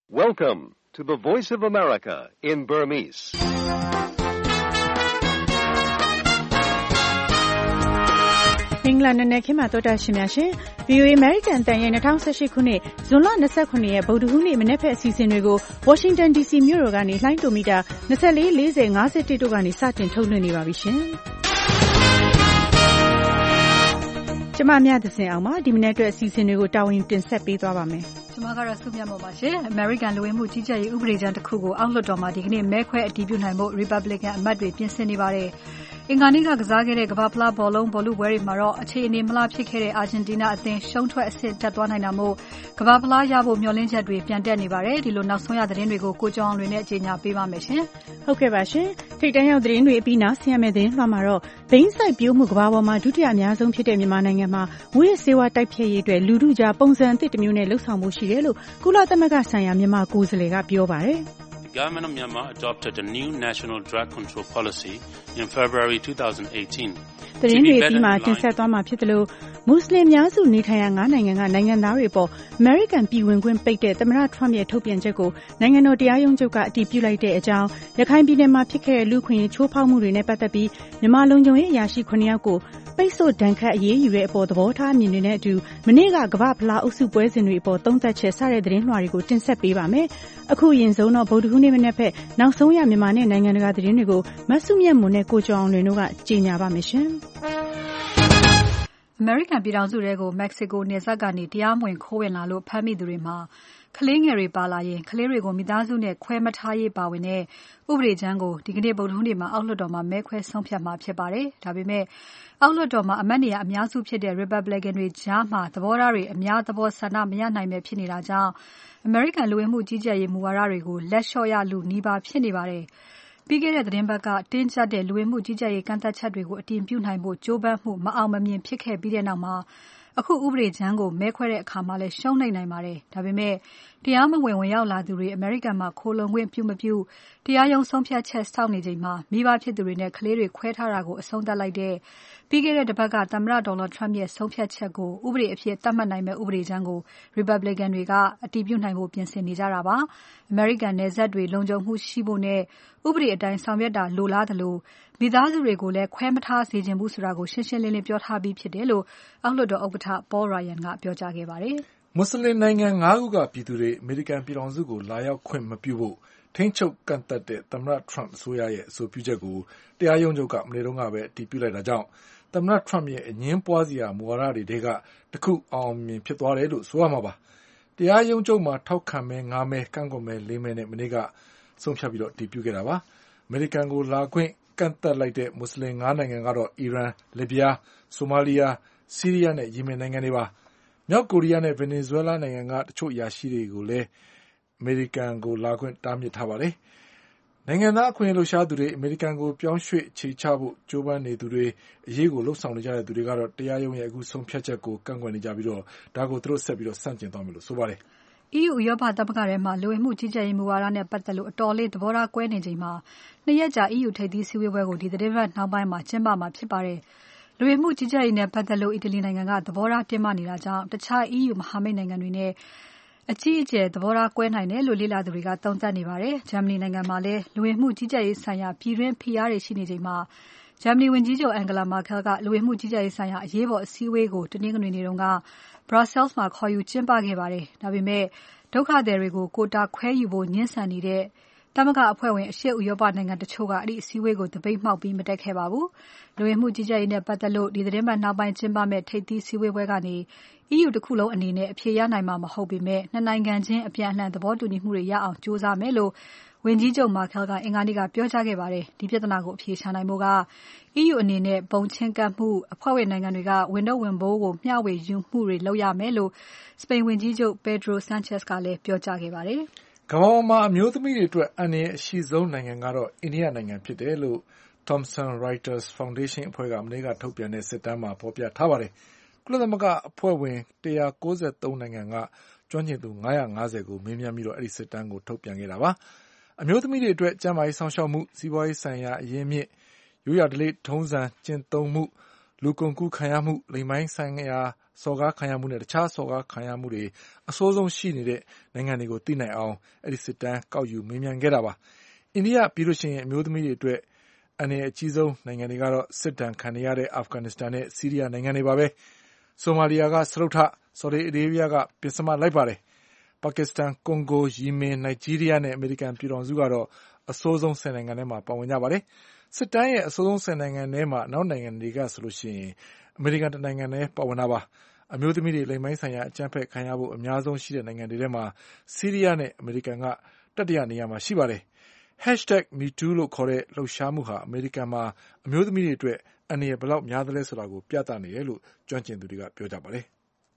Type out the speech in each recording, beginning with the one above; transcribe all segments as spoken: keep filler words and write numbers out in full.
Welcome to the Voice of America in Burmese. ။မင်္ဂလာနံနက်ခင်းမှာတော်တာရှင်များရှင် ဗွီအိုအေ American တန်ရဲ့၂၀၁၈ခုနှစ်ဇွန်လ၂၇ရက်ဗုဒ္ဓဟူးနေ့မနက်ဖက်အစီအစဉ်တွေကို Washington ဒီ စီ မြို့တော်ကနေလှိုင်းတိုမီတာ၂၄ ၄၀ ၅၁တို့ကနေစတင်ထုတ်လွှင့်နေပါပြီရှင်။ကျမမြတ်သစင်အောင်ပါဒီမနက်အတွက်အစီအစဉ်တွေကိုတာဝန်တင်ဆက်ပေးသွားပါမယ်။ကျမကတော့စုမြတ်မော်ပါရှင်။ American လူဝင်မှုကြီးကြပ်ရေးဥပဒေကြမ်းတစ်ခုကိုအောက်လွှတ်တော်မှာဒီကနေ့မဲခွဲအတည်ပြုနိုင်ဖို့ Republican အမတ်တွေပြင်ဆင်နေပါတယ်။အင်္ဂါနေ့ကကစားခဲ့တဲ့ကမ္ဘာဖလားဘောလုံးဘောလုံးပွဲတွေမှာတော့အခြေအနေမလှဖြစ်ခဲ့တဲ့အာဂျင်တီးနားအသင်းရှုံးထွက်အဆင့်တက်သွားနိုင်တာမို့ကမ္ဘာဖလားရဖို့မျှော်လင့်ချက်တွေပြန်တက်နေပါတယ်။ဒီလိုနောက်ဆုံးရသတင်းတွေကိုကိုကျော်အောင်လွင်နဲ့ကြေညာပေးပါမယ်ရှင်။ဟုတ်ကဲ့ပါရှင်။ထိပ်တန်းရောက်သတင်းတွေအပြီးနောက်ဆင်ရမယ့်သတင်းလွှမ်းမှာတော့ဘိန်းစိုက်ပျိုးမှုကမ္ဘာပေါ်မှာဒုတိယအများဆုံးဖြစ်တဲ့မြန်မာနိုင်ငံမှာမူးယစ်ဆေးဝါးတိုက်ဖျက်ရေးအတွက်လူထုကြားပုံစံအသစ်တစ်မျိုးနဲ့လှုပ်ဆောင်မှုရှိတယ်လို့ကုလသမဂ္ဂဆိုင်ရာမြန်မာကိုယ်စားလှယ်ကပြောပါတယ်။ The government of Myanmar adopted a new national drug control policy in February twenty eighteen. သတင်းတွေပြီးမှတင်ဆက်သွားမှာဖြစ်တယ်လို့မွတ်စလင်များစုနေထိုင်ရာငါးနိုင်ငံကနိုင်ငံသားတွေပေါ် American ပြည်ဝင်ခွင့်ပိတ်တဲ့သမ္မတ Trump ရဲ့ထုတ်ပြန်ချက်ကိုနိုင်ငံတော်တရားရုံးချုပ်ကအတည်ပြုလိုက်တဲ့အကြောင်းရခိုင်ပြည်နယ်မှာဖြစ်ခဲ့တဲ့လူခွင့်ရေးချိုးဖောက်မှုတွေနဲ့ပတ်သက်ပြီးမြန်မာလုံခြုံရေးအရာရှိခုနှစ်ယောက်ကိုပိတ်ဆို့ဒဏ်ခတ်အရေးယူတဲ့အပေါ်သဘောထားအမြင်တွေနဲ့အတူမနေ့ကကမ္ဘာဖလားအုပ်စုပွဲစဉ်တွေအပေါ်သုံးသပ်ချက်စတဲ့သတင်းလွှာတွေကိုတင်ဆက်ပေးပါမယ်။အခုအရင်ဆုံးတော့ဗုဒ္ဓဟူးနေ့မနေ့ဖက်နောက်ဆုံးရမြန်မာနဲ့နိုင်ငံတကာသတင်းတွေကိုမဆုမြတ်မွန်နဲ့ကိုကျော်အောင်လွင်တို့ကကြေညာပါမယ်ရှင်။ American ပြည်ထောင်စုတွေကို Mexico နယ်စပ်ကနေတရားမဝင်ခိုးဝင်လာလို့ဖမ်းမိသူတွေမှာကလေးငယ်တွေပါလာရင်ကလေးတွေကိုမိသားစုနဲ့ခွဲမထားရေးပါဝင်တဲ့ဥပဒေကြမ်းကိုဒီကနေ့ဗုဒ္ဓဟူးနေ့မှာအောက်လွှတ်တော်မှာမဲခွဲဆုံးဖြတ်မှာဖြစ်ပါတယ်။ဒါပေမဲ့အောက်လွှတ်တော်မှာအမတ်နေရာအများစုဖြစ်တဲ့ Republican တွေကြားမှာသဘောထားတွေအများသဘောဆန္ဒမရနိုင်ပဲဖြစ်နေတာကြောင့် American လူဝင်မှုကြီးကြပ်ရေးမူဝါဒတွေကိုလက်လျှော့ရလူနီးပါးဖြစ်နေပါတယ်။ပြီးခဲ့တဲ့သတင်းပတ်ကတင်းကျပ်တဲ့လူဝင်မှုကြီးကြပ်ရေးကန့်သတ်ချက်တွေကိုအတည်ပြုနိုင်ဖို့ကြိုးပမ်းမှုမအောင်မမြင်ဖြစ်ခဲ့ပြီးတဲ့နောက်မှာအခုဥပဒေကြမ်းကိုမဲခွဲတဲ့အခါမှာလည်းရှုံးနိုင်နိုင်ပါတယ်။ဒါပေမဲ့တရားမဝင်ဝင်ရောက်လာသူတွေ American မှာခိုလုံခွင့်ပြုမပြုတရားရုံးဆုံးဖြတ်ချက်စောင့်နေချိန်မှာမိဘဖြစ်သူတွေနဲ့ကလေးတွေခွဲထားတာကိုအဆုံးသတ်လိုက်တဲ့ပြီးခဲ့တဲ့တစ်ပတ်ကသမ္မတ Donald Trump ရဲ့ဆုံးဖြတ်ချက်ကိုဥပဒေအဖြစ်သတ်မှတ်နိုင်မဲ့ဥပဒေကြမ်းကို Republican တွေကအတည်ပြုနိုင်ဖို့ပြင်ဆင်နေကြတာပါ။ American နယ်စပ်တွေလုံခြုံမှုရှိဖို့နဲ့ဥပဒေအတိုင်းဆောင်ရွက်တာလိုလားသလိုမိသားစုတွေကိုလည်းခွဲမထားစေချင်ဘူးဆိုတာကိုရှင်းရှင်းလင်းလင်းပြောထားပြီးဖြစ်တယ်လို့အောက်လွှတ်တော်ဥက္ကဋ္ဌ Paul Ryan ကပြောကြားခဲ့ပါတယ်။မွတ်စလင်နိုင်ငံငါးခုကပြည်သူတွေအမေရိကန်ပြည်ထောင်စုကိုလာရောက်ခွင့်မပြုဖို့ထိန်းချုပ်ကန့်သတ်တဲ့သမ္မတ Trump အစိုးရရဲ့အဆိုပြုချက်ကိုတရားရုံးချုပ်ကမနေ့တုန်းကပဲအတည်ပြုလိုက်တာကြောင့်သမ္မတ Trump ရဲ့အငင်းပွားစရာမူဝါဒတွေထဲကတစ်ခုအောင်မြင်ဖြစ်သွားတယ်လို့ဆိုရမှာပါ။တရားရုံးချုပ်မှာထောက်ခံမဲငါးမဲကန့်ကွက်မဲလေးမဲနဲ့မနေ့ကဆုံးဖြတ်ပြီးတော့အတည်ပြုခဲ့တာပါ။အမေရိကန်ကိုလာခွင့်ကန့်သတ်လိုက်တဲ့မွတ်စလင်ငါးနိုင်ငံကတော့အီရန်၊လစ်ဗျား၊ဆိုမာလီယာ၊ဆီးရီးယားနဲ့ယီမင်နိုင်ငံတွေပါ။မြောက်ကိုရီးယားနဲ့ဗင်နီဇွဲလားနိုင်ငံကတချို့အရာရှိတွေကိုလည်းအမေရိကန်ကိုလာခွင့်တားမြစ်ထားပါတယ်။နိုင်ငံသားအခွင့်အရေးလှုပ်ရှားသူတွေအမေရိကန်ကိုပြောင်းရွှေ့အခြေချဖို့ကြိုးပမ်းနေသူတွေအရေးကိုလှုပ်ဆောင်နေကြတဲ့သူတွေကတော့တရားရုံးရဲ့အခုဆုံးဖြတ်ချက်ကိုကန့်ကွက်နေကြပြီးတော့ဒါကိုသူတို့ဆက်ပြီးတော့ဆန့်ကျင်သွားမယ်လို့ဆိုပါတယ်။ E U ဥရောပသမဂ္ဂထဲမှာလူဝင်မှုကြီးကြပ်ရေးမူဝါဒနဲ့ပတ်သက်လို့အတော်လေးသဘောထားကွဲနေချိန်မှာနှစ်ရက်ကြာ E U ထိပ်သီးစည်းဝေးပွဲကိုဒီသတင်းပတ်နှောင်းပိုင်းမှာကျင်းပမှာဖြစ်ပါတယ်။လူဝင်မှုကြီးကြပ်ရေးနဲ့ပတ်သက်လို့အီတလီနိုင်ငံကသဘောထားတင်းမာနေတာကြောင့်တခြား E U မဟာမိတ်နိုင်ငံတွေနဲ့အကြီးအကျယ်သဘောထားကွဲနိုင်တယ်လို့လေ့လာသူတွေကသုံးသပ်နေပါတယ်။ဂျာမနီနိုင်ငံမှာလည်းလူဝင်မှုကြီးကြပ်ရေးဆိုင်ရာပြည်တွင်းဖိအားတွေရှိနေချိန်မှာဂျာမနီဝန်ကြီးချုပ် Angela Merkel ကလူဝင်မှုကြီးကြပ်ရေးဆိုင်ရာအရေးပေါ်အစည်းအဝေးကိုတနင်္ဂနွေနေ့က Brussels မှာခေါ်ယူကျင်းပခဲ့ပါတယ်။ဒါပေမဲ့ဒုက္ခသည်တွေကိုကိုတာခွဲယူဖို့ညှင်းဆန်နေတဲ့သမဂ္ဂအဖွဲ့ဝင်အရှေ့ဥရောပနိုင်ငံတချို့ကအဲ့ဒီအစည်းအဝေးကိုတပိတ်မှောက်ပြီးမတက်ခဲ့ပါဘူး။လူဝင်မှုကြီးကြပ်ရေးနဲ့ပတ်သက်လို့ဒီသတင်းပတ်နောက်ပိုင်းကျင်းပမဲ့ထိပ်သီးစည်းဝေးပွဲကနေ E U တစ်ခုလုံးအနေနဲ့အဖြေရနိုင်မှာမဟုတ်ပေမဲ့နှစ်နိုင်ငံချင်းအပြန်အလှန်သဘောတူညီမှုတွေရအောင်ကြိုးစားမယ်လို့ဝန်ကြီးချုပ် Merkel ကအင်္ဂါနေ့ကပြောကြားခဲ့ပါတယ်။ဒီပြဿနာကိုအဖြေရှာနိုင်ဖို့က E U အနေနဲ့ပုံချင်းကပ်မှုအဖွဲ့ဝင်နိုင်ငံတွေကဝန်တော့ဝန်ဘိုးကိုမျှဝေယူမှုတွေလုပ်ရမယ်လို့စပိန်ဝန်ကြီးချုပ် Pedro Sanchez ကလည်းပြောကြားခဲ့ပါတယ်။ကမ္ဘာပေါ်မှာအမျိုးသမီးတွေအတွက်အန္တရာယ်အရှိဆုံးနိုင်ငံကတော့အိန္ဒိယနိုင်ငံဖြစ်တယ်လို့ Thomson Reuters Foundation အဖွဲ့ကမနေ့ကထုတ်ပြန်တဲ့စစ်တမ်းမှာဖော်ပြထားပါတယ်။ကုလသမဂ္ဂအဖွဲ့ဝင်one hundred ninety-threeနိုင်ငံကကျွမ်းကျင်သူfive hundred fiftyကိုမေးမြန်းပြီးတော့အဲ့ဒီစစ်တမ်းကိုထုတ်ပြန်ခဲ့တာပါ။အမျိုးသမီးတွေအတွက်ကျန်းမာရေးစောင့်ရှောက်မှုစီးပွားရေးဆိုင်ရာအရင်းမြစ်ရိုးရာဓလေ့ထုံးစံကျင့်သုံးမှုလူကုန်ကူးခံရမှုလိင်ပိုင်းဆိုင်ရာစော်ကားခံရမှုနဲ့တခြားစော်ကားခံရမှုတွေအဆိုးဆုံးရှိနေတဲ့နိုင်ငံတွေကိုသိနိုင်အောင်အဲ့ဒီစစ်တမ်းကောက်ယူမေးမြန်းခဲ့တာပါအိန္ဒိယပြည်လို့ရှိရင်အမျိုးသမီးတွေအတွက်အနေအကြီးဆုံးနိုင်ငံတွေကတော့စစ်တမ်းခံရတဲ့အာဖဂန်နစ္စတန်နဲ့ဆီးရီးယားနိုင်ငံတွေပါပဲဆိုမာလီယာကစရုပ်ထဆော်ဒီအာရေဗျကပင်စမလိုက်ပါတယ်ပါကစ္စတန်ကွန်ဂိုယီမင်နိုင်ဂျီးရီးယားနဲ့အမေရိကန်ပြည်ထောင်စုကတော့အဆိုးဆုံးဆယ်နိုင်ငံထဲမှာပါဝင်ကြပါတယ်စစ်တမ်းရဲ့အဆိုးဆုံးဆယ်နိုင်ငံထဲမှာနောက်နိုင်ငံတွေကဆိုလို့ရှိရင်အမေရိကန်တနိုင်ငံနဲ့ပါဝင်တာပါအမျိုးသမီးတွေလိမ်မိုင်းဆိုင်ရာအကြမ်းဖက်ခံရဖို့အများဆုံးရှိတဲ့နိုင်ငံတွေထဲမှာဆီးရီးယားနဲ့အမေရိကန်ကတတိယနေရာမှာရှိပါတယ် hashtag me too လို့ခေါ်တဲ့လှုပ်ရှားမှုဟာအမေရိကန်မှာအမျိုးသမီးတွေအတွက်အန္တရာယ်ဘယ်လောက်များသလဲဆိုတာကိုပြသနေတယ်လို့ကျွမ်းကျင်သူတွေကပြောကြပါတယ်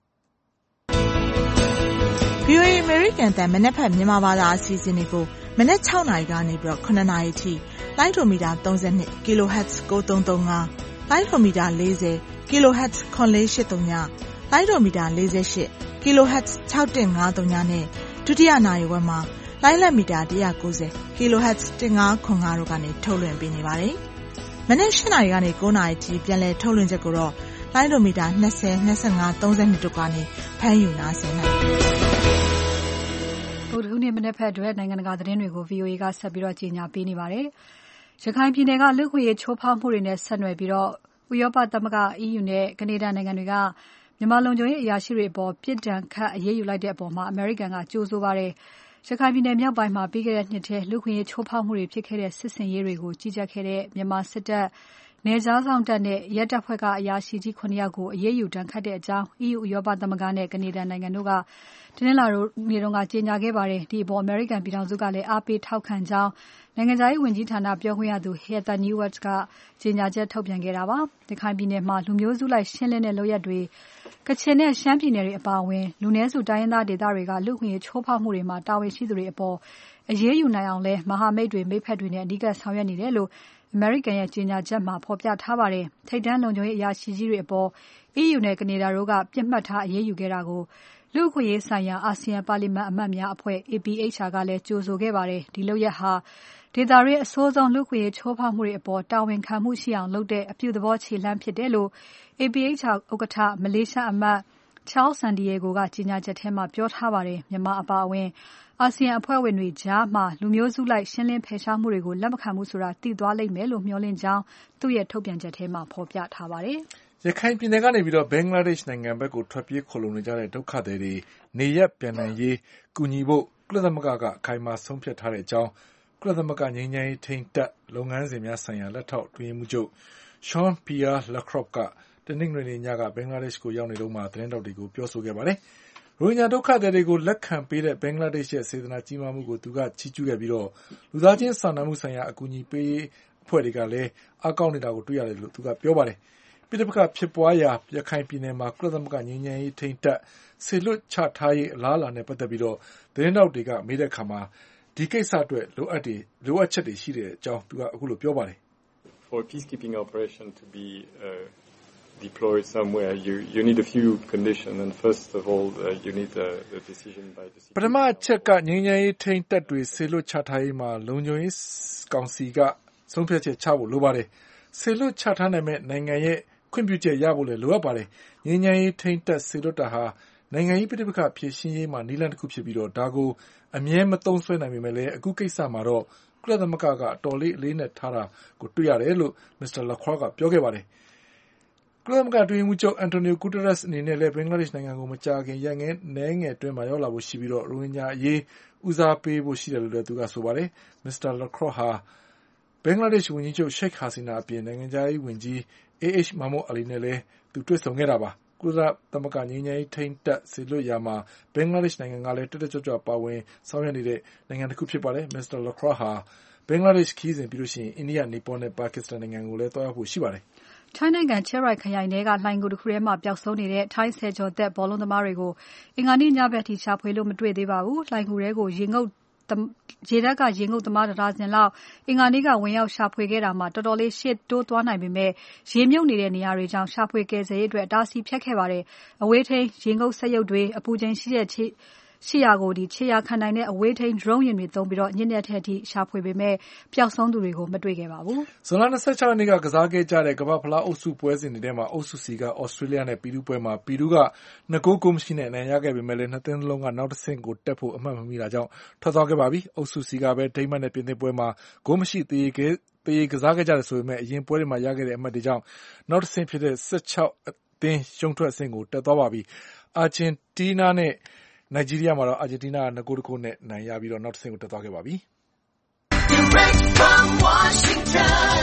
ဗီအိုအေ American တန်မနက်ဖြန်မြန်မာဘာသာအစီအစဉ်တွေကိုမနက်၆နာရီကနေပြီးတော့၇နာရီထိလိုင်းဒိုမီတာ၃၂ kilohertz ၉၃၃၅လိုင်းဒိုမီတာ၄၀ kilohertz ၇၄၈၃ညလိုင်းဒိုမီတာ၄၈ kilohertz ၆၁၅၃ညနဲ့ဒုတိယနာရီဝက်မှာလိုင်းလက်မီတာ၁၉၀ kilohertz ၁၅ခွန်၅တို့ကနေထုတ်လွှင့်ပေးနေပါတယ်။မနက်၈နာရီကနေ၉နာရီထိပြန်လည်ထုတ်လွှင့်ချက်ကိုတော့လိုင်းဒိုမီတာ၂၀ ၂၅ ၃၂တို့ကနေဖမ်းယူနားဆင်နိုင်ပါတယ်။ဗုဒ္ဓဟူးနေ့မနက်ဖက်အတွက်နိုင်ငံတကာသတင်းတွေကို ဗီအိုအေ ကဆက်ပြီးတော့ကြီးညာပေးနေပါတယ်။ရခိုင်ပြည်နယ်ကလူ့ခွင့်ရေးချိုးဖောက်မှုတွေနဲ့ဆက်နွယ်ပြီးတော့ဥရောပသမဂ္ဂ E U နဲ့ကနေဒါနိုင်ငံတွေကမြန်မာလုံခြုံရေးအရာရှိတွေအပေါ်ပြစ်ဒဏ်ခတ်အရေးယူလိုက်တဲ့အပေါ်မှာအမေရိကန်ကကြိုးဆိုပါတယ်။ရခိုင်ပြည်နယ်မြောက်ပိုင်းမှာပြီးခဲ့တဲ့နှစ်ထဲလူ့ခွင့်ရေးချိုးဖောက်မှုတွေဖြစ်ခဲ့တဲ့စစ်ဆင်ရေးတွေကိုကြီးကြပ်ခဲ့တဲ့မြန်မာစစ်တပ်နယ်ခြားစောင့်တပ်နဲ့ရဲတပ်ဖွဲ့ကအရာရှိကြီးခုနှစ်ယောက်ကိုအရေးယူဒဏ်ခတ်တဲ့အကြောင်း E U ဥရောပသမဂ္ဂနဲ့ကနေဒါနိုင်ငံတို့ကတနင်္လာနေ့တုန်းကကြေညာခဲ့ပါတယ်။ဒီအပေါ်အမေရိကန်ပြည်ထောင်စုကလည်းအားပေးထောက်ခံကြောင်းနိုင်ငံခြားရေးဝန်ကြီးဌာနပြောခွင့်ရသူ Heather Nauert ကကြေညာချက်ထုတ်ပြန်ခဲ့တာပါ။ရခိုင်ပြည်နယ်မှာလူမျိုးစုလိုက်ရှင်းလင်းတဲ့လုပ်ရပ်တွေကချင်နဲ့ရှမ်းပြည်နယ်တွေအပါအဝင်လူနည်းစုတိုင်းရင်းသားဒေသတွေကလူ့ခွင့်ရေးချိုးဖောက်မှုတွေမှာတာဝန်ရှိသူတွေအပေါ်အရေးယူနိုင်အောင်လဲမဟာမိတ်တွေမိတ်ဖက်တွေနဲ့အဓိကဆောင်ရွက်နေတယ်လို့အမေရိကန်ရဲ့ကြေညာချက်မှာဖော်ပြထားပါတယ်။ထိပ်တန်းလုံခြုံရေးအရာရှိကြီးတွေအပေါ် E U နဲ့ကနေဒါတို့ကပြစ်မှတ်ထားအရေးယူခဲ့တာကိုလူ့အခွင့်အရေးဆိုင်ရာအာဆီယံပါလီမန်အမတ်များအဖွဲ့ A P H R ကလည်းကြိုဆိုခဲ့ပါတယ်။ဒီလုပ်ရပ်ဟာဒေသတွင်းအဆိုးဆုံးလူ့အခွင့်အရေးချိုးဖောက်မှုတွေအပေါ်တာဝန်ခံမှုရှိအောင်လုပ်တဲ့အပြုသဘောခြေလှမ်းဖြစ်တယ်လို့ A P H R ဥက္ကဋ္ဌမလေးရှားအမတ် Charles Santiago ကကြေညာချက်ထဲမှာပြောထားပါတယ်။မြန်မာအပါအဝင်အာဆီယံအဖွဲ့ဝင်တွေကြားမှာလူမျိုးစုလိုက်ရှင်းလင်းဖယ်ရှားမှုတွေကိုလက်မခံဘူးဆိုတာသိသွားလိမ့်မယ်လို့မျှော်လင့်ကြောင်းသူ့ရဲ့ထုတ်ပြန်ချက်ထဲမှာဖော်ပြထားပါတယ်။ရခိုင်ပြည်နယ်ကနေပြီးတော့ဘင်္ဂလားဒေ့ရှ်နိုင်ငံဘက်ကိုထွက်ပြေးခိုလုံနေကြတဲ့ဒုက္ခသည်တွေနေရပ်ပြန်နိုင်ရေးကူညီဖို့ကုလသမဂ္ဂကအခိုင်အမာဆုံးဖြတ်ထားတဲ့အကြောင်းကုလသမဂ္ဂငြိမ်းချမ်းရေးထိန်းတပ်လုပ်ငန်းစဉ်များဆိုင်ရာလက်ထောက်အတွင်းရေးမှူးချုပ် Sean Pierre Lacroix ကတနင်္ဂနွေနေ့ညကဘင်္ဂလားဒေ့ရှ်ကိုရောက်နေတော့မှသတင်းတောက်တွေကိုပြောဆိုခဲ့ပါတယ်။ရိုဟင်ဂျာဒုက္ခသည်တွေကိုလက်ခံပေးတဲ့ဘင်္ဂလားဒေ့ရှ်ရဲ့စေတနာကြီးမားမှုကိုသူကချီးကျူးခဲ့ပြီးတော့လူသားချင်းစာနာမှုဆိုင်ရာအကူအညီပေးအဖွဲ့တွေကလည်းအားကောင်းနေတာကိုတွေ့ရတယ်လို့သူကပြောပါတယ်။ပြည်ပကဖြစ်ပွားရာရခိုင်ပြည်နယ်မှာကုလသမဂ္ဂငြိမ်းချမ်းရေးထိန်းတပ်ဆေလွတ်ချထားရေးအလားအလာနဲ့ပတ်သက်ပြီးတော့သတင်းတောက်တွေကမေးတဲ့အခါမှာဒီကိစ္စအတွက်လိုအပ်တယ်လိုအပ်ချက်တွေရှိတဲ့အကြောင်းသူကအခုလိုပြောပါတယ်။ For peacekeeping operation to be uh, deployed somewhere you you need a few conditions and first of all uh, you need a, a decision by the ပထမအချက်ကငြိမ်းချမ်းရေးထိန်းတပ်တွေဆေလွတ်ချထားရေးမှာလုံခြုံရေးကောင်စီကဆုံးဖြတ်ချက်ချဖို့လိုပါတယ်။ဆေလွတ်ချထားနိုင်မဲ့နိုင်ငံရဲ့ခွင့်ပြုချက်ရဖို့လည်းလိုအပ်ပါတယ်။ငြိမ်းချမ်းရေးထိန်းတပ်ဆေလွတ်တာဟာနိုင်ငံရေးပြည်ပကဖြည့်ရှင်းရေးမှာနည်းလမ်းတစ်ခုဖြစ်ပြီးတော့ဒါကိုအမြဲမသုံးဆွဲနိုင်ပေမဲ့လည်းအခုကိစ္စမှာတော့ကုလသမဂ္ဂကအတော်လေးအလေးနဲ့ထားတာကိုတွေ့ရတယ်လို့မစ္စတာလက်ခွာကပြောခဲ့ပါတယ်။ကုလသမဂ္ဂအတွင်းရေးမှူးချုပ်အန်တိုနီယိုဂူတရက်စ်အနေနဲ့လည်းဘင်္ဂလားဒေ့ရှ်နိုင်ငံကိုမကြာခင်ရက်ငယ်နဲငယ်အတွင်းမှာရောက်လာဖို့ရှိပြီးတော့ရိုဟင်ဂျာအရေးဦးစားပေးဖို့ရှိတယ်လို့လည်းသူကဆိုပါတယ်။မစ္စတာလက်ခွာဟာဘင်္ဂလားဒေ့ရှ်ဝန်ကြီးချုပ်ရှိတ်ဟာစီနာအပြင်နိုင်ငံခြားရေးဝန်ကြီး A H မာမွတ်အလီနဲ့လည်းသူတွေ့ဆုံခဲ့တာပါ။ကုလသမဂ္ဂငြိမ်းချမ်းရေးထိန်းတပ်ဆေလွတ်ရာမှာဘင်္ဂလားဒေ့ရှ်နိုင်ငံကလည်းတက်တက်ကြွကြွပါဝင်ဆောင်ရွက်နေတဲ့နိုင်ငံတစ်ခုဖြစ်ပါတယ်။မစ္စတာလက်ခွာဟာဘင်္ဂလားဒေ့ရှ်ခီးစဉ်ပြီးလို့ရှိရင်အိန္ဒိယနီပေါနဲ့ပါကစ္စတန်နိုင်ငံကိုလည်းတွားရောက်ဖို့ရှိပါတယ်။ထိုင်းနိုင်ငံချဲရိုက်ခရိုင်ထဲကလှိုင်ကူတစ်ခုထဲမှာပျောက်ဆုံးနေတဲ့ထိုင်းဆယ်ကျော်သက်ဘောလုံးသမားတွေကိုအင်္ဂါနေ့ညဘက်ထိရှာဖွေလို့မတွေ့သေးပါဘူး။လှိုင်ကူထဲကိုရေငုပ်ရေတပ်ကရေငုပ်သမားတဒါဇင်လောက်အင်္ဂါနေ့ကဝင်ရောက်ရှာဖွေခဲ့တာမှာတော်တော်လေးရှေ့တိုးသွားနိုင်ပေမဲ့ရေမြုပ်နေတဲ့နေရာတွေကြောင့်ရှာဖွေကယ်ဆယ်ရေးအတွက်အတားအဆီးဖြတ်ခဲ့ပါတယ်။အဝေးထိန်းရေငုပ်စက်ရုပ်တွေအပူချိန်ရှိတဲ့ရှီယာကိုဒီခြေရာခံနိုင်တဲ့အဝေးထိန်း drone ယာဉ်တွေသုံးပြီးတော့ညနေထက်ထိရှာဖွေပေမဲ့ပျောက်ဆုံးသူတွေကိုမတွေ့ခဲ့ပါဘူး။ဇွန်လ၂၆ရက်နေ့ကကစားခဲ့ကြတဲ့ကမ္ဘာ့ဖလားအုပ်စုပွဲစဉ်တွေထဲမှာအုပ်စု C ကဩစတြေးလျနဲ့ပီရူးပွဲမှာပီရူးကနှစ်ဂိုးကိုမရှိနဲ့အနိုင်ရခဲ့ပေမဲ့လည်းနှစ်သင်းလုံးကနောက်တစ်ဆင့်ကိုတက်ဖို့အမှတ်မမိတာကြောင့်ထွက်သွားခဲ့ပါပြီ။အုပ်စု C ကပဲဒိန်းမတ်နဲ့ပြင်သစ်ပွဲမှာဂိုးမရှိသေးခဲ့တရေကစားခဲ့ကြတယ်ဆိုပေမဲ့အရင်ပွဲတွေမှာရခဲ့တဲ့အမှတ်တွေကြောင့်နောက်တစ်ဆင့်ဖြစ်တဲ့၁၆အသင်းရှုံးထွက်အဆင့်ကိုတက်သွားပါပြီ။အာဂျင်တီးနားနဲ့နိုင်ဂျီးရီးယားမှာတော့အာဂျင်တီးနားကနှစ်ဂိုးတစ်ဂိုးနဲ့နိုင်ရပြီးတော့နောက်တစ်ဆင့်ကိုတက်သွားခဲ့ပါပြီ။ Direct from Washington,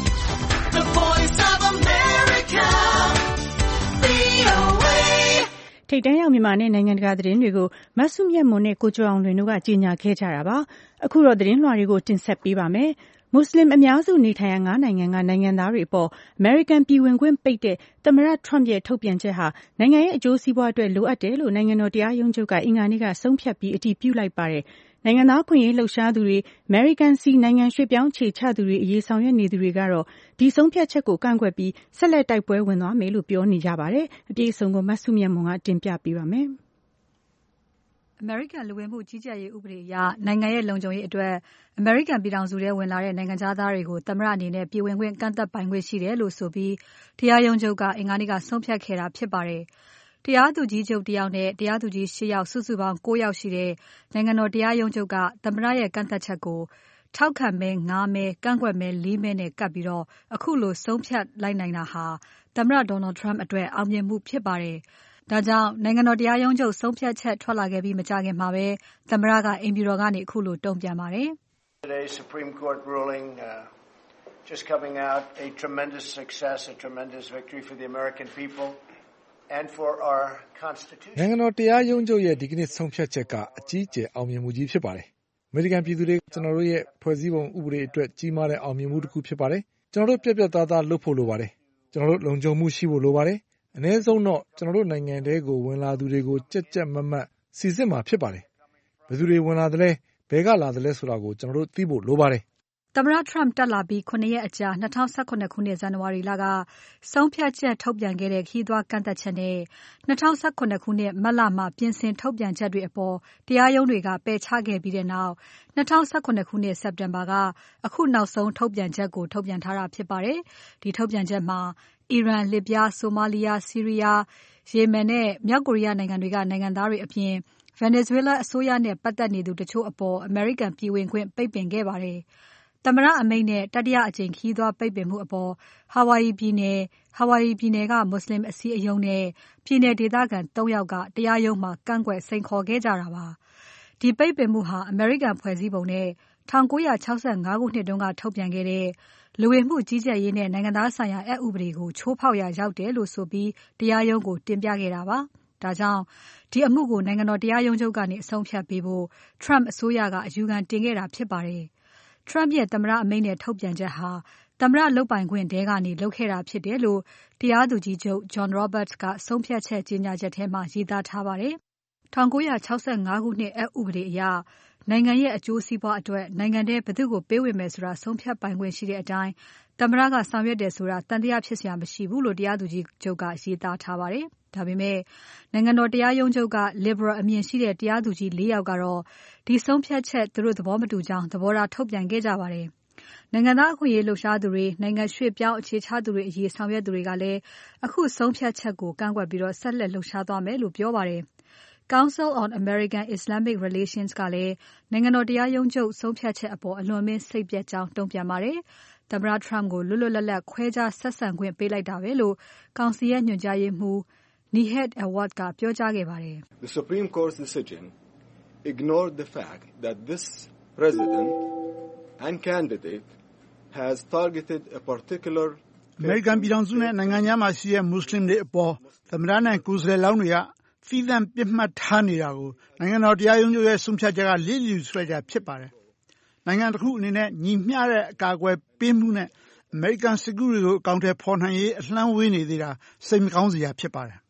the Voice of America, ဗွီအိုအေထိပ်တန်းရောက်မြန်မာနဲ့နိုင်ငံတကာသတင်းတွေကိုမဆုမြတ်မွန်နဲ့ကိုကျော်အောင်လွင်တို့ကကြေညာခဲ့ကြတာပါ။အခုတော့သတင်းလွှာတွေကိုတင်ဆက်ပေးပါမယ်။မွတ်စလင်အများစုနေထိုင်ရာငါးနိုင်ငံကနိုင်ငံသားတွေအပေါ်အမေရိကန်ပြည်ဝင်ခွင့်ပိတ်တဲ့သမ္မတထရမ့်ရဲ့ထုတ်ပြန်ချက်ဟာနိုင်ငံရဲ့အကျိုးစီးပွားအတွက်လိုအပ်တယ်လို့နိုင်ငံတော်တရားရုံးချုပ်ကအင်္ဂါနေ့ကဆုံးဖြတ်ပြီးအတည်ပြုလိုက်ပါတယ်။နိုင်ငံသားခွင့်ရေးလှုပ်ရှားသူတွေအမေရိကန်စီနိုင်ငံရွှေ့ပြောင်းခြေချသူတွေအရေးဆောင်ရွက်နေသူတွေကတော့ဒီဆုံးဖြတ်ချက်ကိုကန့်ကွက်ပြီးဆက်လက်တိုက်ပွဲဝင်သွားမယ်လို့ပြောနေကြပါတယ်။အပြည့်အစုံကိုမဆုမြတ်မွန်ကတင်ပြပေးပါမယ်။အမေရိကန်လူဝင်မှုကြီးကြပ်ရေးဥပဒေအရနိုင်ငံရဲ့လုံခြုံရေးအတွက်အမေရိကန်ပြည်ထောင်စုထဲဝင်လာတဲ့နိုင်ငံသားတွေကိုသမ္မတအနေနဲ့ပြည်ဝင်ခွင့်ကန့်သတ်ပိုင်ခွင့်ရှိတယ်လို့ဆိုပြီးတရားရုံးချုပ်ကအင်္ဂါနေ့ကဆုံးဖြတ်ခဲ့တာဖြစ်ပါတယ်။တရားသူကြီးချုပ်တယောက်နဲ့တရားသူကြီးရှစ်ယောက်စုစုပေါင်းကိုးယောက်ရှိတဲ့နိုင်ငံတော်တရားရုံးချုပ်ကသမ္မတရဲ့ကန့်သတ်ချက်ကိုထောက်ခံမဲငါးမဲကန့်ကွက်မဲလေးမဲနဲ့ကပ်ပြီးတော့အခုလိုဆုံးဖြတ်လိုက်နိုင်တာဟာသမ္မတ Donald Trump အတွက်အောင်မြင်မှုဖြစ်ပါတယ်။ဒါကြောင့်နိုင်ငံတော်တရားရုံးချုပ်ဆုံးဖြတ်ချက်ထွက်လာခဲ့ပြီးမကြာခင်မှာပဲသမ္မတကအိမ်ဖြူတော်ကနေအခုလိုတုံ့ပြန်ပါတယ်။ Today's Supreme Court ruling uh, just coming out a tremendous success, a tremendous victory for the American people and for our constitution. နိုင်ငံတော်တရားရုံးချုပ်ရဲ့ဒီကနေ့ဆုံးဖြတ်ချက်ကအကြီးအကျယ်အောင်မြင်မှုကြီးဖြစ်ပါတယ်။အမေရိကန်ပြည်သူတွေကျွန်တော်တို့ရဲ့ဖွဲ့စည်းပုံဥပဒေအတွက်ကြီးမားတဲ့အောင်မြင်မှုတစ်ခုဖြစ်ပါတယ်။ကျွန်တော်တို့ပြည့်ပြည့်သားသားလုပ်ဖို့လိုပါတယ်။ကျွန်တော်တို့လုံခြုံမှုရှိဖို့လိုပါတယ်။အနည်းဆုံးတော့ကျွန်တော်တို့နိုင်ငံထဲကိုဝင်လာသူတွေကိုကြက်ကြက်မတ်မတ်စီစစ်မှာဖြစ်ပါတယ်။ဘယ်သူတွေဝင်လာသလဲဘယ်ကလာသလဲဆိုတာကိုကျွန်တော်တို့သိဖို့လိုပါတယ်။သမ္မတ Trump တက်လာပြီးခုနှစ်ရက်အကြာ၂၀၁၇ခုနှစ်ဇန်နဝါရီလကဆုံးဖြတ်ချက်ထုတ်ပြန်ခဲ့တဲ့ခရီးသွားကန့်သတ်ချက်နဲ့၂၀၁၇ခုနှစ်မတ်လမှာပြင်ဆင်ထုတ်ပြန်ချက်တွေအပေါ်တရားရုံးတွေကပယ်ချခဲ့ပြီးတဲ့နောက်၂၀၁၇ခုနှစ်စက်တင်ဘာကအခုနောက်ဆုံးထုတ်ပြန်ချက်ကိုထုတ်ပြန်ထားတာဖြစ်ပါတယ်။ဒီထုတ်ပြန်ချက်မှာအီရန်၊လစ်ဗျား၊ဆိုမာလီယာ၊ဆီးရီးယား၊ယီမင်နဲ့မြောက်ကိုရီးယားနိုင်ငံတွေကနိုင်ငံသားတွေအပြင် Venezuela အစိုးရနဲ့ပတ်သက်နေသူတချို့အပေါ်အမေရိကန်ပြည်ဝင်ခွင့်ပိတ်ပင်ခဲ့ပါတယ်။သမ္မတအမိန့်နဲ့တတိယအကြိမ်ခရီးသွားပိတ်ပင်မှုအပေါ် Hawaii ပြည်နယ်၊ Hawaii ပြည်နယ်ကမွတ်စလင်အစည်းအရုံးနဲ့ပြည်နယ်ဒေသခံသုံးယောက်ကတရားရုံးမှာကန့်ကွက်စိန်ခေါ်ခဲ့ကြတာပါ။ဒီပိတ်ပင်မှုဟာအမေရိကန်ဖွဲ့စည်းပုံနဲ့၁၉၆၅ခုနှစ်တုန်းကထုတ်ပြန်ခဲ့တဲ့လူဝင်မှုကြီးကြပ်ရေးနဲ့နိုင်ငံသားဆိုင်ရာအက်ဥပဒေကိုချိုးဖောက်ရာရောက်တယ်လို့ဆိုပြီးတရားရုံးကိုတင်ပြခဲ့တာပါ။ဒါကြောင့်ဒီအမှုကိုနိုင်ငံတော်တရားရုံးချုပ်ကနေအဆုံးဖြတ်ပေးဖို့ Trump အစိုးရကအယူခံတင်ခဲ့တာဖြစ်ပါတယ်။ Trump ရဲ့သမ္မတအမိန့်နဲ့ထုတ်ပြန်ချက်ဟာသမ္မတလုပ်ပိုင်ခွင့်ထဲကနေလုပ်ခဲ့တာဖြစ်တယ်လို့တရားသူကြီးချုပ် John Roberts ကဆုံးဖြတ်ချက်ကြေညာချက်ထဲမှာရေးသားထားပါတယ်။၁၉၆၅ခုနှစ်အက်ဥပဒေအရနိုင်ငံရဲ့အကျိုးစီးပွားအတွက်နိုင်ငံထဲဘယ်သူ့ကိုပေးဝင်မယ်ဆိုတာဆုံးဖြတ်ပိုင်ခွင့်ရှိတဲ့အတိုင်းသမ္မတကဆောင်ရွက်တယ်ဆိုတာတန်တရားဖြစ်စရာမရှိဘူးလို့တရားသူကြီးချုပ်ကရေးသားထားပါတယ်။ဒါပေမဲ့နိုင်ငံတော်တရားရုံးချုပ်က Liberal အမြင်ရှိတဲ့တရားသူကြီးလေးယောက်ကတော့ဒီဆုံးဖြတ်ချက်သူတို့သဘောမတူကြောင်းသဘောထားထုတ်ပြန်ခဲ့ကြပါတယ်။နိုင်ငံသားအခွင့်အရေးလှုပ်ရှားသူတွေနိုင်ငံရွှေ့ပြောင်းအခြေချသူတွေအရေးဆောင်ရွက်သူတွေကလည်းအခုဆုံးဖြတ်ချက်ကိုကန့်ကွက်ပြီးတော့ဆက်လက်လှုပ်ရှားသွားမယ်လို့ပြောပါတယ်။ Council on American-Islamic Relations ကလည်းနိုင်ငံတော်တရားရုံးချုပ်ဆုံးဖြတ်ချက်အပေါ်အလွန်အမင်းစိတ်ပျက်ကြောင်းတုံ့ပြန်ပါတယ်။သမ္မတ Trump ကိုလွတ်လွတ်လပ်လပ်ခွဲခြားဆက်ဆံခွင့်ပေးလိုက်တာပဲလို့ကောင်စီရဲ့ညွှန်ကြားရေးမှူး Nehat Awad ကပြောကြားခဲ့ပါတယ်။ The Supreme Court's decision ignored the fact that this president and candidate has targeted a particular အမေရိကန်ပြည်ထောင်စုနဲ့နိုင်ငံခြားမှာရှိတဲ့မွတ်စလင်တွေအပေါ်သမ္မတနဲ့ကိုယ်စားလှယ်လောင်းတွေကသီးသန့်ပြစ်မှတ်ထားနေတာကိုနိုင်ငံတော်တရားရုံးချုပ်ရဲ့ဆုံးဖြတ်ချက်ကလျစ်လျူရှုလိုက်တာဖြစ်ပါတယ်။နိုင်ငံတစ်ခုအနေနဲ့ညီမျှတဲ့အကာအကွယ်ပေးမှုနဲ့အမေရိကန်စစ်ကူတွေကိုအကောင့်ထဲပေါ်နိုင်ရေးအလှမ်းဝေးနေသေးတာစိတ်မကောင်းစရာဖြစ်ပါတယ်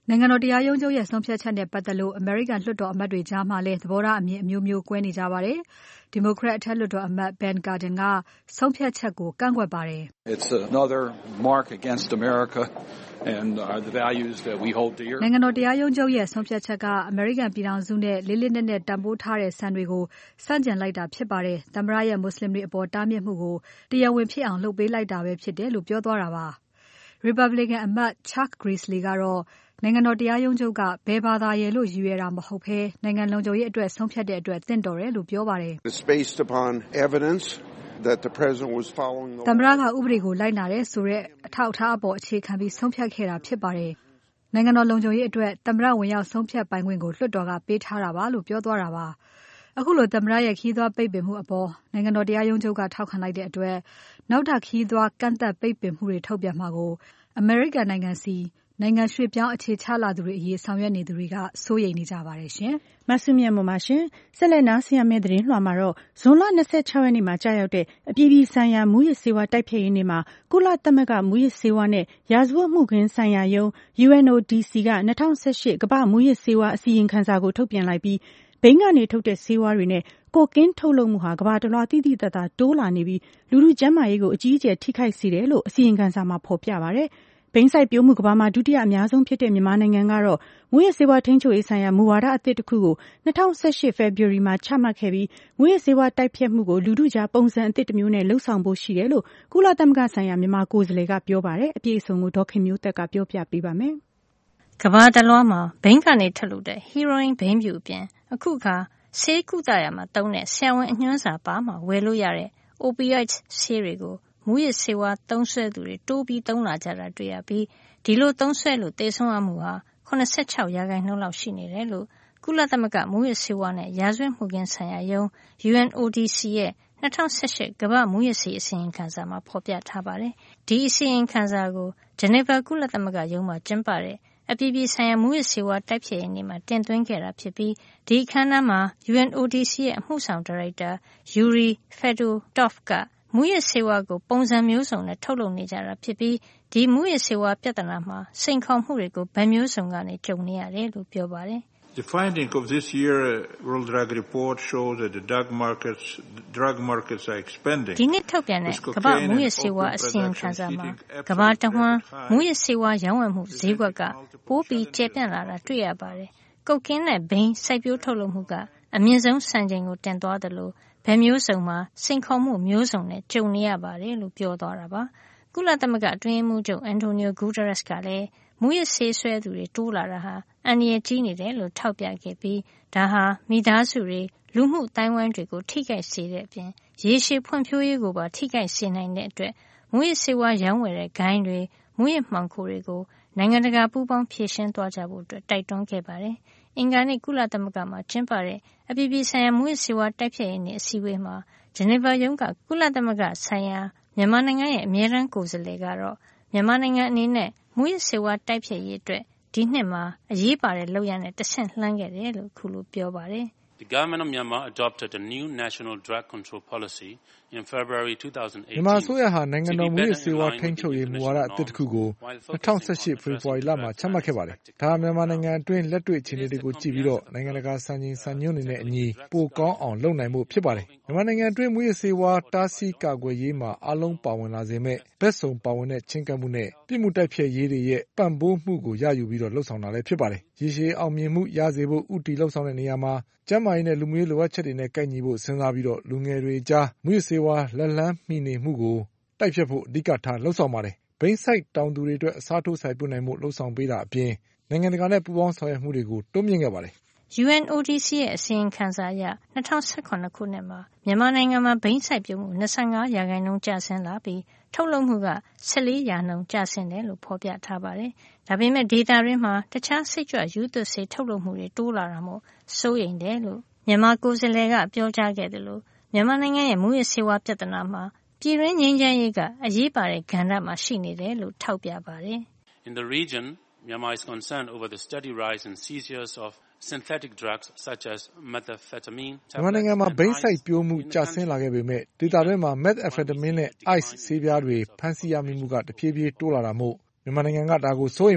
နိုင်ငံတော်တရားရုံးချုပ်ရဲ့ဆုံးဖြတ်ချက်နဲ့ပတ်သက်လို့အမေရိကန်လွှတ်တော်အမတ်တွေကြားမှာလည်းသဘောထားအမြင်အမျိုးမျိုးကွဲနေကြပါတယ်။ Democrat အထက်လွှတ်တော်အမတ် Ben Cardin ကဆုံးဖြတ်ချက်ကိုကန့်ကွက်ပါတယ်။ It's another mark against America and the values that we hold dear. နိုင်ငံတော်တရားရုံးချုပ်ရဲ့ဆုံးဖြတ်ချက်ကအမေရိကန်ပြည်ထောင်စုနဲ့လေးလေးနက်နက်တန်ဖိုးထားတဲ့စံတွေကိုဆန့်ကျင်လိုက်တာဖြစ်ပါတယ်။သမ္မတရဲ့မွတ်ဆလင်တွေအပေါ်တားမြစ်မှုကိုတရားဝင်ဖြစ်အောင်လုပ်ပေးလိုက်တာပဲဖြစ်တယ်လို့ပြောသွားတာပါ။ Republican အမတ် Chuck Grassley ကတော့နိုင်ငံတော်တရားရုံးချုပ်ကဘယ်ဘာသာရယ်လို့ရည်ရွယ်တာမဟုတ်ဘဲနိုင်ငံလုံခြုံရေးအတွက်ဆုံးဖြတ်တဲ့အတွက်သင့်တော်တယ်လို့ပြောပါတယ်။ It's based upon evidence that the president was following the law. သမ္မတကဥပဒေကိုလိုက်နာတယ်ဆိုတဲ့အထောက်အထားအပေါ်အခြေခံပြီးဆုံးဖြတ်ခဲ့တာဖြစ်ပါတယ်။နိုင်ငံတော်လုံခြုံရေးအတွက်သမ္မတဝင်ရောက်ဆုံးဖြတ်ပိုင်ခွင့်ကိုလွှတ်တော်ကပေးထားတာပါလို့ပြောသွားတာပါ။အခုလိုသမ္မတရဲ့ခီးသွွားပိတ်ပင်မှုအပေါ်နိုင်ငံတော်တရားရုံးချုပ်ကထောက်ခံလိုက်တဲ့အတွက်နောက်ထပ်ခီးသွွားကန့်သက်ပိတ်ပင်မှုတွေထုတ်ပြန်မှာကိုအမေရိကန်နိုင်ငံစီနိုင်ငံရွှေ့ပြောင်းအခြေချလာသူတွေအရေးဆောင်ရွက်နေသူတွေကစိုးရိမ်နေကြပါတယ်ရှင်။မဆုမြတ်မပါရှင်။ဆက်လက်နားဆင်ရမယ့်သတင်းလွှာမှာတော့ဇွန်လ၂၆ရက်နေ့မှာကြာရောက်တဲ့အပြည်ပြည်ဆိုင်ရာမူရစ်ဆေးဝါးတိုက်ဖျက်ရေးနေ့မှာကုလသမဂ္ဂမူရစ်ဆေးဝါးနဲ့ရာဇဝတ်မှုခင်းဆိုင်ရာယုံ U N O D C က၂၀၁၈ကမ္ဘာ့မူရစ်ဆေးဝါးအစီရင်ခံစာကိုထုတ်ပြန်လိုက်ပြီးဘိန်းကနေထုတ်တဲ့ဆေးဝါးတွေနဲ့ကိုကင်းထုတ်လုပ်မှုဟာကမ္ဘာတစ်လွှားတိတိတတ်တာတိုးလာနေပြီးလူလူကျန်းမာရေးကိုအကြီးအကျယ်ထိခိုက်စေတယ်လို့အစီရင်ခံစာမှာဖော်ပြပါတယ်။ဘိန်းစိုက်ပျိုးမှုကမ္ဘာမှာဒုတိယအများဆုံးဖြစ်တဲ့မြန်မာနိုင်ငံကတော့မူရစ်ဆေးဝါးထိန်းချုပ်ရေးဆိုင်ရာမူဝါဒအသစ်တစ်ခုကို၂၀၁၈ဖေဖော်ဝါရီမှာချမှတ်ခဲ့ပြီးမူရစ်ဆေးဝါးတိုက်ဖျက်မှုကိုလူထုကြားပုံစံအသစ်တစ်မျိုးနဲ့လှုပ်ဆောင်ဖို့ရှိတယ်လို့ကုလသမဂ္ဂဆိုင်ရာမြန်မာကိုယ်စားလှယ်ကပြောပါတယ်။အပြည့်အစုံကိုဒေါ်ခင်မျိုးသက်ကပြောပြပေးပါမယ်။ကမ္ဘာတစ်လွှားမှာဘိန်းကနေထုတ်လုပ်တဲ့ဟီရိုအင်းဘိန်းဖြူအပြင်အခုခါဆေးကုသရာမှာသုံးတဲ့ဆရာဝန်အညွှန်းစာပါမှဝယ်လို့ရတဲ့ opioids ဆေးတွေကိုမူရစ်ဆေးဝါးသုံးစွဲသူတွေတိုးပြီးသုံးလာကြတာတွေ့ရပြီးဒီလိုသုံးစွဲလို့သေဆုံးရမှုဟာ၇၆ရာခိုင်နှုန်းလောက်ရှိနေတယ်လို့ကုလသမဂ္ဂမူရစ်ဆေးဝါးနဲ့ရာဇဝတ်မှုခင်းဆိုင်ရာယုံ U N O D C ရဲ့၂၀၁၈ကမ္ဘာ့မူရစ်ဆေးအစီရင်ခံစာမှာဖော်ပြထားပါတယ်။ဒီအစီရင်ခံစာကိုဂျနီဗာကုလသမဂ္ဂရုံးမှာကျင်းပတဲ့အပြည်ပြည်ဆိုင်ရာမူရစ်ဆေးဝါးတိုက်ဖျက်ရေးနေ့မှာတင်သွင်းခဲ့တာဖြစ်ပြီးဒီအခမ်းအနားမှာ U N O D C ရဲ့အမှုဆောင်ဒါရိုက်တာ Yuri Fedotov ကမူရစ်ဆေးဝါးကိုပုံစံမျိုးစုံနဲ့ထုတ်လုပ်နေကြတာဖြစ်ပြီးဒီမူရစ်ဆေးဝါးပြဿနာမှာစိန်ခေါ်မှုတွေကိုဗန်မျိုးစုံကနေကြုံနေရတယ်လို့ပြောပါတယ်။ The finding of this year World Drug Report shows that the drug markets drug markets are expanding. ဒီနှစ်ထုတ်ပြန်တဲ့ကမ္ဘာ့မူရစ်ဆေးဝါးအစီရင်ခံစာမှာကမ္ဘာတဝန်းမူရစ်ဆေးဝါးရောင်းဝယ်မှုဈေးကွက်ကပိုပြီးကျယ်ပြန့်လာတာတွေ့ရပါတယ်။ကုတ်ကင်းနဲ့ဘိန်းစိုက်ပျိုးထုတ်လုပ်မှုကအမြင့်ဆုံးစံချိန်ကိုတင်သွားတယ်လို့ဗန်မျိုးစုံမှာစိန်ခေါ်မှုမျိုးစုံနဲ့ကြုံနေရပါတယ်လို့ပြောသွားတာပါ။ကုလသမဂ္ဂအတွင်းရေးမှူးချုပ် Antonio Guterres ကလည်းမူရစ်ဆေးဆွဲသူတွေတိုးလာတာဟာအန္တရာယ်ကြီးနေတယ်လို့ထောက်ပြခဲ့ပြီးဒါဟာမိသားစုတွေလူမှုအသိုင်းအဝိုင်းတွေကိုထိခိုက်စေတဲ့အပြင်ရေရှည်ဖွံ့ဖြိုးရေးကိုပါထိခိုက်စေနိုင်တဲ့အတွက်မူရစ်ဆေးဝါးရောင်းဝယ်တဲ့ဂိုဏ်းတွေမူရစ်မှောင်ခိုတွေကိုနိုင်ငံတကာပူးပေါင်းဖြေရှင်းသွားကြဖို့အတွက်တိုက်တွန်းခဲ့ပါတယ်။အင်္ဂါနေ့ကုလသမဂ္ဂမှာကျင်းပတဲ့အပြည်ပြည်ဆိုင်ရာမူရစ်ဆေးဝါးတိုက်ဖျက်ရေးနေ့အစည်းအဝေးမှာဂျနီဗာရုံးကကုလသမဂ္ဂဆိုင်ရာမြန်မာနိုင်ငံရဲ့အမြဲတမ်းကိုယ်စားလှယ်ကတော့မြန်မာနိုင်ငံအနေနဲ့မူရစ်ဆေးဝါးတိုက်ဖျက်ရေးအတွက်ဒီနှစ်မှာအရေးပါတဲ့လုပ်ရနဲ့တဆင့်လှမ်းခဲ့တယ်လို့ခုလိုပြောပါတယ်။ The government of Myanmar adopted a new national drug control policy in February twenty eighteen. မြန်မာအစိုးရဟာနိုင်ငံတော်မူရစ်ဆေးဝါးထိန်းချုပ်ရေးမူဝါဒအသစ်တစ်ခုကို၂၀၁၈ဖေဖော်ဝါရီလမှာချမှတ်ခဲ့ပါတယ်။ဒါမြန်မာနိုင်ငံအတွင်းလက်တွေ့အခြေအနေတွေကိုကြည့်ပြီးတော့နိုင်ငံတကာစံချိန်စံညွှန်းတွေနဲ့အညီပိုကောင်းအောင်လုပ်နိုင်ဖို့ဖြစ်ပါတယ်။မြန်မာနိုင်ငံအတွင်းမူရစ်ဆေးဝါးတားဆီးကာကွယ်ရေးမှာအားလုံးပါဝင်လာစေမဲ့ဘက်စုံပါဝင်တဲ့ချင်းကပ်မှုနဲ့ပြည်မှုတိုက်ဖျက်ရေးတွေရဲ့ပံ့ပိုးမှုကိုရယူပြီးတော့လှုပ်ဆောင်တာလည်းဖြစ်ပါတယ်။ရေရှည်အောင်မြင်မှုရစေဖို့ဥတီလှုပ်ဆောင်တဲ့နေရာမှာကျန်းမာရေးနဲ့လူမှုရေးလိုအပ်ချက်တွေနဲ့ကိုက်ညီဖို့စဉ်းစားပြီးတော့လူငယ်တွေကြားမူရစ်ဆေးဝါးလက်လန်းမိနေမှုကိုတိုက်ဖျက်ဖို့အဓိကထားလှုပ်ဆောင်ပါတယ်။ဘိန်းစိုက်တောင်သူတွေအတွက်အစားထိုးစိုက်ပျိုးနိုင်မှုလှုပ်ဆောင်ပေးတာအပြင်နိုင်ငံတကာနဲ့ပူးပေါင်းဆောင်ရွက်မှုတွေကိုတိုးမြှင့်ခဲ့ပါတယ်။ U N O D C ရဲ့အစီရင်ခံစာအရ၂၀၁၇ခုနှစ်မှာမြန်မာနိုင်ငံမှာဘိန်းစိုက်ပျိုးမှု၂၅ရာခိုင်နှုန်းကျဆင်းလာပြီးထုတ်လုပ်မှုက၁၄ရာခိုင်နှုန်းကျဆင်းတယ်လို့ဖော်ပြထားပါတယ်။ဒါပေမဲ့ဒေတာရင်းမှာတခြားစိတ်ကြွရူးသွပ်ဆေးထုတ်လုပ်မှုတွေတိုးလာတာမို့စိုးရိမ်တယ်လို့မြန်မာကိုယ်စားလှယ်ကပြောကြားခဲ့တယ်လို့မြန်မာနိုင်ငံရဲ့မူရစ်ဆေးဝါးပြဿနာမှာပြည်တွင်းငြိမ်းချမ်းရေးကအရေးပါတဲ့ကဏ္ဍမှာရှိနေတယ်လို့ထောက်ပြပါတယ်။ In the region, Myanmar is concerned over the steady rise in seizures of synthetic drugs such as methamphetamine. မြန်မာနိုင်ငံမှာဘိန်းစိုက်ပျိုးမှုကျဆင်းလာခဲ့ပေမဲ့ဒေသတွင်းမှာ methamphetamine နဲ့ ice ဆေးပြားတွေဖမ်းဆီးရမိမှုကတဖြည်းဖြည်းတိုးလာတာမို့မြန်မာနိုင်ငံကဒါကိုစိုးရိမ်ပါတယ်။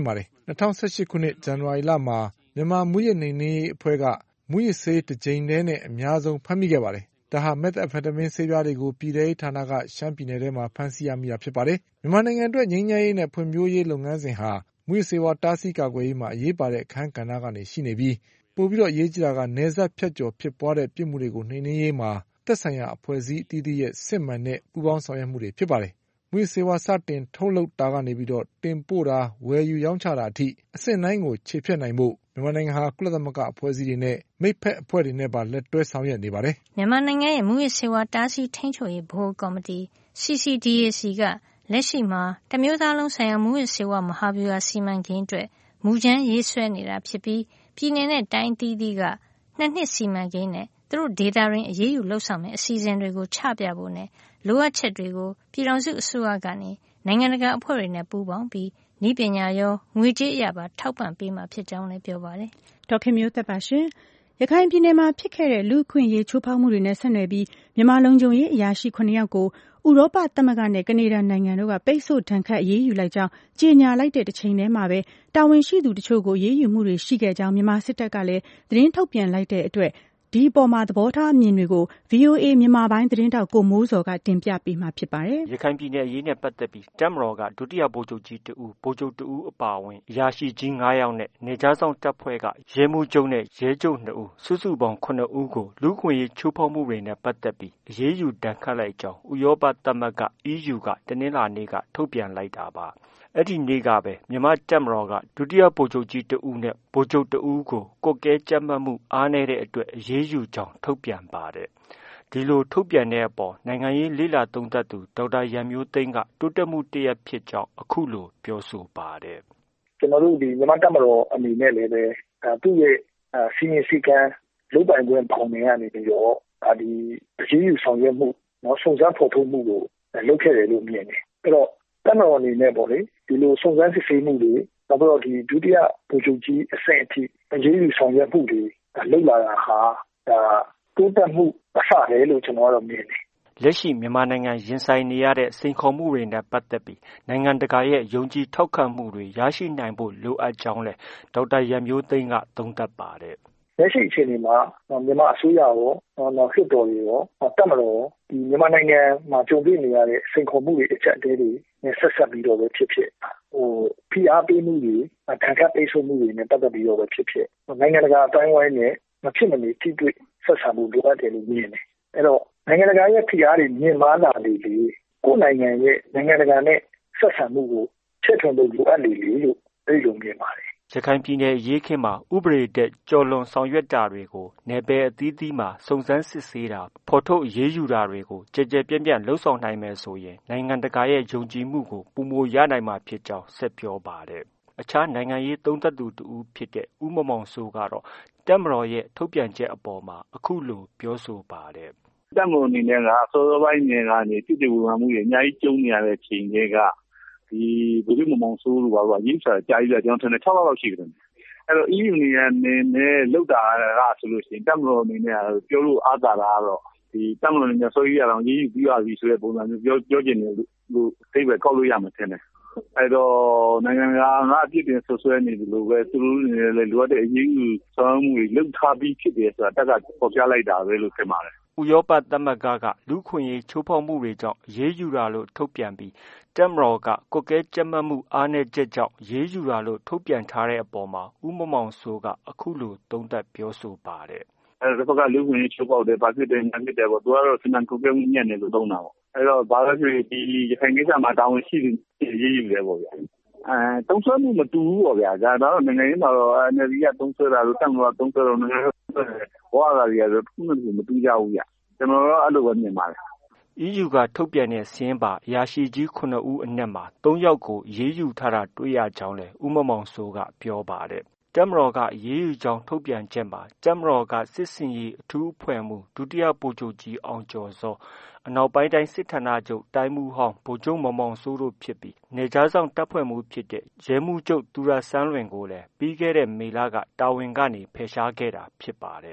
၂၀၁၈ခုနှစ်ဇန်နဝါရီလမှာမြန်မာမူရစ်နှိမ်နင်းရေးအဖွဲ့ကမူရစ်ဆေးတစ်ကြိမ်တည်းနဲ့အများဆုံးဖမ်းမိခဲ့ပါတယ်။ဒါဟာမက်သ်အမ်ဖက်တမင်းဆေးပြားတွေကိုပြည်ထဲရေးဌာနကရှမ်းပြည်နယ်ထဲမှာဖမ်းဆီးရမိတာဖြစ်ပါတယ်။မြန်မာနိုင်ငံအတွက်ငြိမ်းချမ်းရေးနဲ့ဖွံ့ဖြိုးရေးလုပ်ငန်းစဉ်ဟာမူရစ်ဆေးဝါးတားဆီးကာကွယ်ရေးမှာအရေးပါတဲ့အခန်းကဏ္ဍကနေရှိနေပြီးပိုပြီးတော့အရေးကြီးတာကနယ်စပ်ဖြတ်ကျော်ဖြစ်ပွားတဲ့ပြစ်မှုတွေကိုနှိမ်နင်းရေးမှာသက်ဆိုင်ရာအဖွဲ့အစည်းအသီးသီးရဲ့စစ်မှန်တဲ့ပူးပေါင်းဆောင်ရွက်မှုတွေဖြစ်ပါတယ်။မူရစ်ဆေးဝါးစတင်ထုတ်လုပ်တာကနေပြီးတော့တင်ပို့တာဝယ်ယူရောင်းချတာအထိအဆင့်တိုင်းကိုခြေဖျက်နိုင်ဖို့မြန်မာနိုင်ငံဟာကုလသမဂ္ဂအဖွဲ့အစည်းတွေနဲ့မိတ်ဖက်အဖွဲ့တွေနဲ့ပါလက်တွဲဆောင်ရွက်နေပါတယ်။မြန်မာနိုင်ငံရဲ့မူရစ်ဆေးဝါးတားဆီးထိန်းချုပ်ရေးဗဟိုကော်မတီ C C D A C ကလက်ရှိမှာတမျိုးသားလုံးဆိုင်ရာမူရစ်ဆေးဝါးမဟာဗျူဟာစီမံကိန်းအတွက်မူကြမ်းရေးဆွဲနေတာဖြစ်ပြီးပြည်내နဲ့တိုင်းသီးသီးကနှစ်နှစ်စီမံကိန်းနဲ့သူတို့ဒေတာရင်းအရေးယူလှုပ်ဆောင်မယ့်အစီအစဉ်တွေကိုချပြဖို့နဲ့လိုအပ်ချက်တွေကိုပြည်ထောင်စုအစိုးရကနေနိုင်ငံတကာအဖွဲ့တွေနဲ့ပူးပေါင်းပြီးနည်းပညာရောငွေကြေးအရာပါထောက်ပံ့ပေးမှာဖြစ်ကြောင်းလည်းပြောပါတယ်။ဒေါက်ခင်မျိုးသက်ပါရှင်။ရခိုင်ပြည်နယ်မှာဖြစ်ခဲ့တဲ့လူ့အခွင့်အရေးချိုးဖောက်မှုတွေနဲ့ဆက်နွယ်ပြီးမြန်မာလုံခြုံရေးအရာရှိခုနှစ်ယောက်ကိုဥရောပသမဂ္ဂနဲ့ကနေဒါနိုင်ငံတို့ကပိတ်ဆို့ဒဏ်ခတ်အရေးယူလိုက်ကြောင်းကြေညာလိုက်တဲ့တစ်ချိန်တည်းမှာပဲတာဝန်ရှိသူတချို့ကိုအရေးယူမှုတွေရှိခဲ့ကြောင်းမြန်မာစစ်တပ်ကလည်းသတင်းထုတ်ပြန်လိုက်တဲ့အတွက်ဒီအပေါ်မှာသဘောထားအမြင်တွေကို V O A မြန်မာပိုင်းသတင်းတောက်ကိုမိုးစော်ကတင်ပြပေးမှာဖြစ်ပါတယ်။ရခိုင်ပြည်နယ်အရေးနဲ့ပတ်သက်ပြီးတပ်မတော်ကဒုတိယဗိုလ်ချုပ်ကြီးတဦးဗိုလ်ချုပ်တဦးအပါအဝင်အရာရှိကြီး၅ယောက်နဲ့နေကြားဆောင်တပ်ဖွဲ့ကရဲမှုချုပ်နဲ့ရဲချုပ်နှစ်ဦးစုစုပေါင်းခုနှစ်ဦးကိုလူ့ခွင့်ရေးချိုးဖောက်မှုတွေနဲ့ပတ်သက်ပြီးအရေးယူဒဏ်ခတ်လိုက်ကြောင်းဥရောပသမဂ္ဂ E U ကတနင်္လာနေ့ကထုတ်ပြန်လိုက်တာပါ။အဲ့ဒီနေ့ကပဲမြန်မာတပ်မတော်ကဒုတိယဗိုလ်ချုပ်ကြီးတဦးနဲ့ဗိုလ်ချုပ်တဦးကိုကွက်ကဲကြမ်းမှတ်မှုအားနည်းတဲ့အတွက်အရေးယူကြောင်းထုတ်ပြန်ပါတယ်။ဒီလိုထုတ်ပြန်တဲ့အပေါ်နိုင်ငံရေးလေ့လာသုံးသပ်သူဒေါက်တာရန်မျိုးသိန်းကတိုးတက်မှုတစ်ရပ်ဖြစ်ကြောင်းအခုလိုပြောဆိုပါတယ်။ကျွန်တော်တို့ဒီမြန်မာတပ်မတော်အနေနဲ့လည်းပဲသူ့ရဲ့စီမံစည်းကမ်းလုပ်ပိုင်ခွင့်ပုံနေကနေပြီးတော့ဒီအရေးယူဆောင်ရွက်မှုနော်စုံစမ်းဖော်ထုတ်မှုကိုလုပ်ခဲ့တယ်လို့မြင်တယ်။အဲ့တော့တပ်မတော်အနေနဲ့ပေါ့လေဒီလိုစုံစမ်းစစ်ဆေးမှုတွေနောက်ပြီးတော့ဒီဒုတိယဗိုလ်ချုပ်ကြီးအဆင့်အထိအရေးယူဆောင်ရွက်မှုတွေလုပ်လာတာဟာဒါတိုးတက်မှုအစပဲလို့ကျွန်တော်ကတော့မြင်တယ်။လက်ရှိမြန်မာနိုင်ငံရင်ဆိုင်နေရတဲ့စိန်ခေါ်မှုတွေနဲ့ပတ်သက်ပြီးနိုင်ငံတကာရဲ့ယုံကြည်ထောက်ခံမှုတွေရရှိနိုင်ဖို့လိုအပ်ကြောင်းလဲဒေါက်တာရန်မျိုးသိန်းကသုံးသပ်ပါတယ်။လက်ရှိအခြေအနေမှာမြန်မာအစိုးရရောနောက်စစ်တော်တွေရောတပ်မတော်ဒီမြန်မာနိုင်ငံမှာကြုံတွေ့နေရတဲ့စိန်ခေါ်မှုတွေအချက်အသေးတွေနဲ့ဆက်ဆက်ပြီးတော့ပဲဖြစ်ဖြစ်ဟိုဖိအားပေးမှုတွေဒဏ်ခတ်ပိတ်ဆို့မှုတွေနဲ့ပတ်သက်ပြီးတော့ပဲဖြစ်ဖြစ်နိုင်ငံတကာအတိုင်းဝိုင်းနဲ့မဖြစ်မနေထိတွေ့ဆက်ဆံမှုလိုအပ်တယ်လို့မြင်တယ်။အဲ့တော့နိုင်ငံတကာရဲ့ဖိအားတွေမြင့်မားလာလေလေကိုယ်နိုင်ငံရဲ့နိုင်ငံတကာနဲ့ဆက်ဆံမှုကိုချဲ့ထွင်ဖို့လိုအပ်လေလေလို့အဲ့လိုမြင်ပါတယ်ရခိုင်ပြည်နယ်အရေးခင်းမှာဥပဒေတက်ကျော်လွန်ဆောင်ရွက်တာတွေကိုနယ်ပယ်အသီးသီးမှာစုံစမ်းစစ်ဆေးတာဖော်ထုတ်အရေးယူတာတွေကိုကြည်ကြဲပြန့်ပြန့်လှုပ်ဆောင်နိုင်မယ်ဆိုရင်နိုင်ငံတကာရဲ့ယုံကြည်မှုကိုပုံမရနိုင်မှာဖြစ်ကြောင်းဆက်ပြောပါတယ်။အခြားနိုင်ငံရေးသုံးသပ်သူတူဖြစ်တဲ့ဦးမောင်မောင်စိုးကတော့တပ်မတော်ရဲ့ထုတ်ပြန်ချက်အပေါ်မှာအခုလိုပြောဆိုပါတယ်။တပ်မတော်အနေနဲ့ကစောစောပိုင်းနေကနေတိတိဝေဝမှုတွေအများကြီးကျုံနေရတဲ့ချိန်တွေကဒီဘုရားမောင်ဆိုးလို့ပါတော့ရေးချာကြာကြီးပြကျွန်တော်ထင်တယ်၆လလောက်ရှိတယ်အဲ့တော့ E U နေနဲ့လောက်တာကဆိုလို့ရှိရင်တပ်မတော်အနေနဲ့ပြောလို့အားသာတာကတော့ဒီတပ်မတော်အနေနဲ့ဆိုရအောင်ရေးယူပြီးရပြီဆိုတဲ့ပုံစံမျိုးပြောပြောချင်တယ်လို့သိပဲကောက်လို့ရမှာထင်တယ်အဲ့တော့နိုင်ငံကငါအပြစ်တင်ဆွဆွဲနေတယ်လို့ပဲသူတို့နေလေလိုအပ်တဲ့အရေးယူဆောင်မှုတွေလုပ်ထားပြီးဖြစ်တယ်ဆိုတာတက်ကပေါ်ပြလိုက်တာပဲလို့ထင်ပါတယ်ဥရောပသမဂ္ဂကလူခွင့်ရေးချိုးဖောက်မှုတွေကြောင့်ရေးယူတာလို့ထုတ်ပြန်ပြီးတပ်မတော်ကကွက်ကဲကြမ်းမှတ်မှုအားနည်းချက်ကြောင့်ရေးယူတာလို့ထုတ်ပြန်ထားတဲ့အပေါ်မှာဦးမောင်မောင်စိုးကအခုလိုသုံးသပ်ပြောဆိုပါတယ်အဲ့ဒါကလူခွင့်ရေးချိုးဖောက်တယ်ဘာဖြစ်တယ်ညာဖြစ်တယ်ပေါ့သူကတော့စီမံကွက်ကဲမှုညံ့တယ်လို့သုံးတာပေါ့အဲ့တော့ဘာလို့ဖြစ်ဒီရခိုင်ကိစ္စမှာတောင်းရှိရေးယူတယ်ပေါ့ဗျာအဲတုံးဆွဲမှုမတူဘူးပေါ့ဗျာဒါတော့နိုင်ငံရေးမှာတော့ N L D ကတုံးဆွဲတာလို့တပ်မတော်ကတုံးဆွဲတော့နိုင်ငံရေးဘောရတာတွေကတော့ခုမှမတူကြဘူးဗျကျွန်တော်တော့အဲ့လိုပဲမြင်ပါတယ် E U ကထုတ်ပြန်တဲ့စာရင်းပါအရာရှိကြီးခုနှစ်ဦးအနက်မှာသုံးယောက်ကိုရေးယူထားတာတွေ့ရကြောင်းလဲဦးမောင်မောင်စိုးကပြောပါတယ်တပ်မတော်ကရေးယူကြောင်းထုတ်ပြန်ချက်မှာတပ်မတော်ကစစ်စင်ရေးအထူးအဖွဲ့မှုဒုတိယဗိုလ်ချုပ်ကြီးအောင်ကျော်စောအနောက်ပိုင်းတိုင်းစစ်ဌာနချုပ်တိုင်းမှုဟောင်းဗိုလ်ချုပ်မောင်မောင်စိုးတို့ဖြစ်ပြီးနေကြားဆောင်တပ်ဖွဲ့မှုဖြစ်တဲ့ရဲမှုချုပ်သူရဆန်းလွင်ကိုလည်းပြီးခဲ့တဲ့မေလကတာဝန်ကနေဖယ်ရှားခဲ့တာဖြစ်ပါတယ်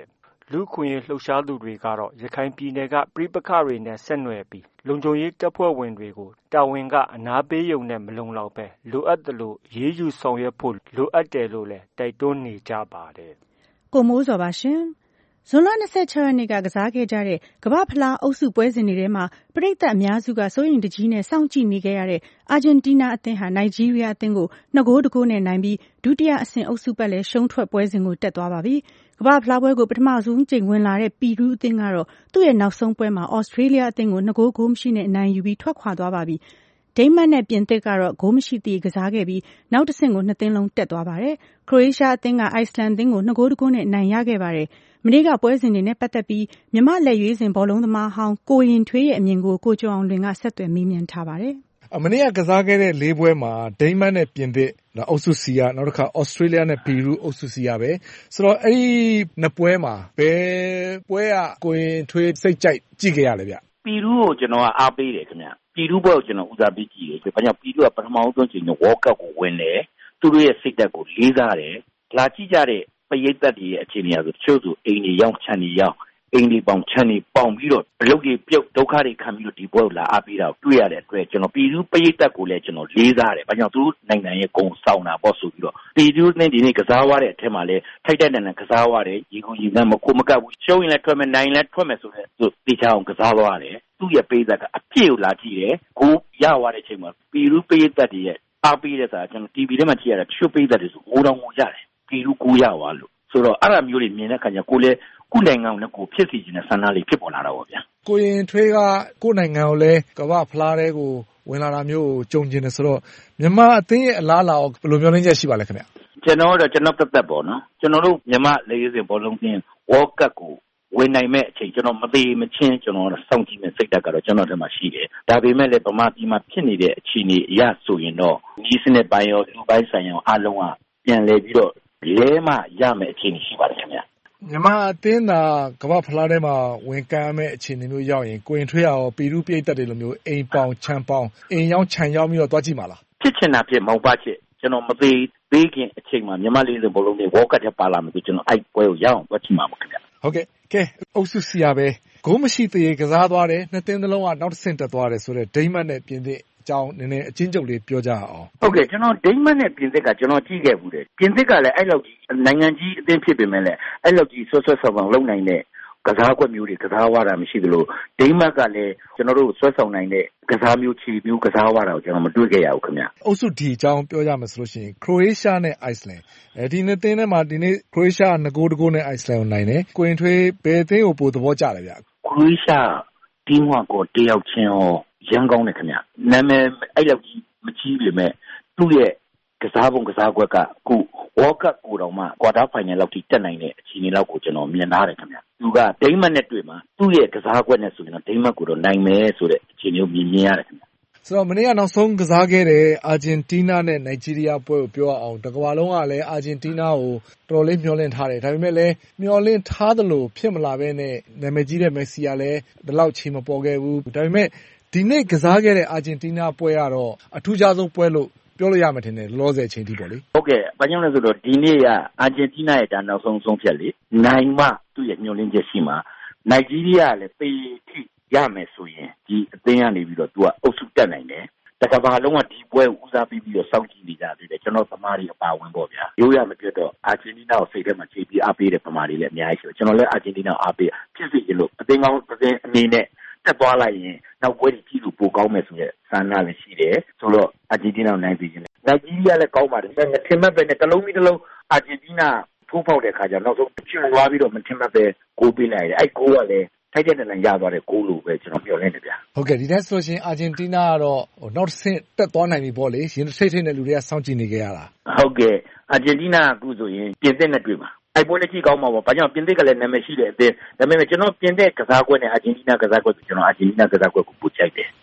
လူ့ခွင့်ရေးလှုပ်ရှားသူတွေကတော့ရခိုင်ပြည်နယ်ကပြိပခတွေနဲ့ဆက်နွယ်ပြီးလုံခြုံရေးတပ်ဖွဲ့ဝင်တွေကိုတာဝန်ကအနာပေးရုံနဲ့မလုံလောက်ပဲလိုအပ်သလိုရေးယူဆောင်ရွက်ဖို့လိုအပ်တယ်လို့လည်းတိုက်တွန်းနေကြပါတယ်။ကိုမိုးစောပါရှင်။ဇွန်လ၂၆ရက်နေ့ကကစားခဲ့ကြတဲ့ကမ္ဘာ့ဖလားအုပ်စုပွဲစဉ်တွေထဲမှာပရိသတ်အများစုကစိုးရိမ်တကြီးနဲ့စောင့်ကြည့်နေခဲ့ရတဲ့အာဂျင်တီးနားအသင်းဟာနိုင်ဂျီးရီးယားအသင်းကိုနှစ်ဂိုးတစ်ဂိုးနဲ့နိုင်ပြီးဒုတိယအဆင့်အုပ်စုပတ်လည်ရှုံးထွက်ပွဲစဉ်ကိုတက်သွားပါပြီ။ကမ္ဘာ့ဖလားပွဲကိုပထမဆုံးကြိမ်ဝင်လာတဲ့ပီရူးအသင်းကတော့သူ့ရဲ့နောက်ဆုံးပွဲမှာဩစတြေးလျအသင်းကိုနှစ်ဂိုးဂိုးမရှိနဲ့အနိုင်ယူပြီးထွက်ခွာသွားပါပြီ။ဒိန်းမတ်နဲ့ပြင်သစ်ကတော့ဂိုးမရှိသည့်ကစားခဲ့ပြီးနောက်တစ်ဆင့်ကိုနှစ်သင်းလုံးတက်သွားပါတယ်။ခရိုအေးရှားအသင်းကအိုက်စလန်အသင်းကိုနှစ်ဂိုးတစ်ဂိုးနဲ့အနိုင်ရခဲ့ပါတယ်။မနေ့ကပွဲစဉ်တွေနဲ့ပတ်သက်ပြီးမြန်မာလက်ရွေးစင်ဘောလုံးသမားဟောင်းကိုရင်ထွေးရဲ့အမြင်ကိုကိုကျော်အောင်လွင်ကဆက်သွယ်မေးမြန်းထားပါတယ်။မနေ့ကကစားခဲ့တဲ့လေးပွဲမှာဒိန်းမတ်နဲ့ပြင်သစ်အုပ်စု C ကနောက်တစ်ခါဩစတြေးလျနဲ့ပီရူးအုပ်စု C ကပဲဆိုတော့အဲ့ဒီနှစ်ပွဲမှာဘယ်ပွဲကကိုရင်ထွေးစိတ်ကြိုက်ကြည့်ခဲ့ရလဲဗျ။ပီရူးကိုကျွန်တော်ကအားပေးတယ်ခင်ဗျ။ပီရူးပွဲကိုကျွန်တော်ဦးစားပေးကြည့်တယ်။ဘာကြောင့်ပီရူးကပထမဆုံးချိန်နဲ့ World Cup ကိုဝင်တယ်။သူတို့ရဲ့စိတ်ဓာတ်ကိုလေးစားတယ်။လာကြည့်ကြတဲ့ပရိသတ်တွေရဲ့အခြေအနေအရဆိုတချို့ဆိုအိမ်တွေရောက်ခြံတွေရောက်အိမ်တွေပေါင်ခြံတွေပေါင်ပြီးတော့အလုပ်တွေပြုတ်ဒုက္ခတွေခံပြီးတော့ဒီပွဲကိုလာအားပေးတာကိုတွေ့ရတဲ့အတွက်ကျွန်တော်ပီရူးပရိသတ်ကိုလည်းကျွန်တော်လေးစားတယ်။ဘာကြောင့်သူတို့နိုင်ငံရဲ့ဂုဏ်ဆောင်တာပေါ့ဆိုပြီးတော့ပီရူးနဲ့ဒီနေ့ကစားရတဲ့အထက်မှာလည်းထိုက်တဲ့နိုင်ငံကစားရတယ်။ရေကုန်ရေကမ်းမကိုမကပ်ဘူးရှုံးရင်လည်းထွက်မယ်နိုင်လည်းထွက်မယ်ဆိုတဲ့သူတေချာအောင်ကစားသွားတယ်။သူ့ရဲ့ပရိသတ်ကအပြည့်ကိုလာကြည့်တယ်။ကိုရသွားတဲ့အချိန်မှာပီရူးပရိသတ်တွေရဲ့အားပေးတဲ့ဆိုတာကျွန်တော် တီဗီ ထဲမှာကြည့်ရတဲ့တချို့ပရိသတ်တွေဆိုငိုတောင်ငိုကြတယ်။ပီရူးကိုရသွားလို့ဆိုတော့အဲ့ဒါမျိုးတွေမြင်တဲ့အခါကျကိုလည်းကိုနိုင်ငံကိုလည်းကိုဖြစ်စီခြင်းနဲ့ဆန္ဒလေးဖြစ်ပေါ်လာတော့ဗျာကိုရင်ထွေးကကိုနိုင်ငံကိုလည်းကမ္ဘာဖလားတဲ့ကိုဝင်လာတာမျိုးကိုကြုံကျင်တယ်ဆိုတော့မြန်မာအသင်းရဲ့အလားအလာဘယ်လိုမျိုးလင်းချက်ရှိပါလဲခင်ဗျကျွန်တော်တို့ကျွန်တော်သက်သက်ပေါ့နော်ကျွန်တော်တို့မြန်မာလေရေးစင်ဘောလုံးသင်း World Cup ကိုဝင်နိုင်မဲ့အချိန်ကျွန်တော်မသေးမချင်းကျွန်တော်စောင့်ကြည့်မဲ့စိတ်ဓာတ်ကတော့ကျွန်တော်ထဲမှာရှိတယ်ဒါပေမဲ့လည်းဗမာပြည်မှာဖြစ်နေတဲ့အခြေအနေအရဆိုရင်တော့ဒီစနစ်ပိုင်းရောလူပိုင်းဆိုင်ရောအားလုံးကပြန်လဲပြီးတော့လဲမှရမယ်အခြေအနေရှိပါတယ်ခင်ဗျမြန်မာအသင်းသာကမ္ဘာဖလားထဲမှာဝင်ကမ်းမဲ့အခြေအနေမျိုးရောက်ရင်ကိုရင်ထွေးရရောပီရူးပြည်သက်တွေလိုမျိုးအိမ်ပေါင်ခြံပေါင်အိမ်ရောက်ခြံရောက်ပြီးတော့တွားကြည့်ပါလားဖြစ်ချင်တာဖြစ်မောင်ပါချစ်ကျွန်တော်မသေးသေးခင်အချိန်မှာမြန်မာလေးစင်ဘလုံးတွေ World Cup ထဲပါလာမယ်ဆိုကျွန်တော်အဲ့ပွဲကိုရအောင်တွားကြည့်မှာပါခင်ဗျဟုတ်ကဲ့ကဲအုပ်စုစီရပဲဂိုးမရှိသေးကစားသွားတယ်နှစ်သင်းသလုံးကနောက်တစ်ဆင့်တက်သွားတယ်ဆိုတော့ဒိန်းမတ်နဲ့ပြင်သစ်အကြောင်းနည်းနည်းအချင်းချုပ်လေးပြောကြအောင်ဟုတ်ကဲ့ကျွန်တော်ဒိန်းမတ်နဲ့ပြင်သစ်ကကျွန်တော်ကြည့်ခဲ့ဘူးတယ်ပြင်သစ်ကလည်းအဲ့လောက်ကြီးနိုင်ငံကြီးအသင်းဖြစ်ပေမဲ့လည်းအဲ့လောက်ကြီးဆွဆွဆောင်းဆောင်းလုပ်နိုင်တဲ့ကစားကွက်မျိုးတွေကစားဝါတာမရှိသလိုဒိန်းမတ်ကလည်းကျွန်တော်တို့ဆွဆောင်းနိုင်တဲ့ကစားမျိုးချီမျိုးကစားဝါတာကိုကျွန်တော်မတွေ့ခဲ့ရဘူးခင်ဗျအုပ်စုဒီအကြောင်းပြောကြမယ်ဆိုလို့ရှိရင်ခရိုအေးရှားနဲ့အိုက်စလန်အဲဒီနှစ်သင်းထဲမှာဒီနေ့ခရိုအေးရှားနှစ်ဂိုးတစ်ဂိုးနဲ့အိုက်စလန်ကိုနိုင်တယ်ကိုရင်ထွေးဘယ်အသင်းကိုပိုသဘောကျလဲဗျခရိုအေးရှားတင်းဝါကိုတယောက်ချင်းရောရန်ကောင်းတယ်ခင်ဗျနာမည်အဲ့လောက်ကြီးမကြီးပေမဲ့သူ့ရဲ့ကစားပုံကစားကွက်ကအခု World Cup ကိုတော့မှ Quarter Final လောက်ထိတက်နိုင်တဲ့အခြေအနေလောက်ကိုကျွန်တော်မြင်ထားတယ်ခင်ဗျသူကဒိန်းမတ်နဲ့တွေ့မှာသူ့ရဲ့ကစားကွက်နဲ့ဆိုရင်တော့ဒိန်းမတ်ကိုတော့နိုင်မယ်ဆိုတဲ့အခြေအနေကိုမြင်မြင်ရတယ်ခင်ဗျဆိုတော့မနေ့ကနောက်ဆုံးကစားခဲ့တဲ့အာဂျင်တီးနားနဲ့နိုင်ဂျီးရီးယားပွဲကိုပြောအောင်တကမ္ဘာလုံးကလည်းအာဂျင်တီးနားကိုတော်တော်လေးမျှော်လင့်ထားတယ်ဒါပေမဲ့လည်းမျှော်လင့်ထားသလိုဖြစ်မလာဘဲနဲ့နာမည်ကြီးတဲ့မက်ဆီကလည်းဒီလောက်ချိန်မပေါ်ခဲ့ဘူးဒါပေမဲ့ဒီနေ့ကစားခဲ့တဲ့အာဂျင်တီးနားပွဲကတော့အထူးခြားဆုံးပွဲလို့ပြောလို့ရမှာတင်တယ်လောဆယ်အချိန်ထိပေါ့လေဟုတ်ကဲ့ဘာကြောင့်လဲဆိုတော့ဒီနေ့ကအာဂျင်တီးနားရဲ့ဒါနောက်ဆုံးဆုံးဖြတ်လေနိုင်မှသူ့ရဲ့မျှော်လင့်ချက်ရှိမှာနိုင်ဂျီးရီးယားကလည်းပေထိရမယ်ဆိုရင်ဒီအသင်းကနေပြီးတော့သူကအုပ်စုတက်နိုင်တယ်တကဘာလုံးကဒီပွဲဦးစားပေးပြီးတော့စောင့်ကြည့်နေကြသေးတယ်ကျွန်တော်သမားတွေအပါဝင်ပေါ့ဗျာရိုးရမပြတ်တော့အာဂျင်တီးနားကိုစိတ်ထဲမှာချိန်ပြီးအားပေးတဲ့သမားတွေလည်းအများကြီးရှိတယ်ကျွန်တော်လည်းအာဂျင်တီးနားအားပေးဖြစ်စီလို့အသင်းကောင်းအသင်းအနေနဲ့တက်သွားလိုက်ရင်နောက်ပွဲကြီးလို့ပိုကောင်းမယ်ဆိုတဲ့ဆန္ဒလည်းရှိတယ်ဆိုတော့အာဂျင်တီးနားနိုင်ပြီချင်းနိုင်ဂျီးရီးယားလည်းကောင်းပါတယ်ငါထင်မှတ်ပဲနဲ့တစ်လုံးပြီးတစ်လုံးအာဂျင်တီးနားထိုးပေါက်တဲ့ခါကျတော့နောက်ဆုံးကျွတ်သွားပြီးတော့မထင်မှတ်ပဲကိုးပေးလိုက်တယ်အဲ့ကိုးကလည်းထိုက်တဲ့နဲ့ရသွားတဲ့ကိုးလို့ပဲကျွန်တော်ပြောနေတယ်ဗျာဟုတ်ကဲ့ဒီတိုင်းဆိုရှင်အာဂျင်တီးနားကတော့နောက်တစ်ဆင့်တက်သွားနိုင်ပြီပေါ့လေရင်ထိတ်ထိတ်နဲ့လူတွေကစောင့်ကြည့်နေကြရတာဟုတ်ကဲ့အာဂျင်တီးနားကအခုဆိုရင်ပြင်သစ်နဲ့တွေ့မှာအဲ့ပွဲလေးကြည့်ကောင်းမှာပေါ့။ဘာကြောင့်ပြင်သစ်ကလည်းနာမည်ရှိတဲ့အသင်း။ဒါပေမဲ့ကျွန်တော်ပြင်သစ်ကစားကွက်နဲ့အာဂျင်တီးနားကစားကွက်ဆိုကျွန်တော်အာဂျင်တီးနားကစားကွက်ကိုပိုချိုက်တယ်။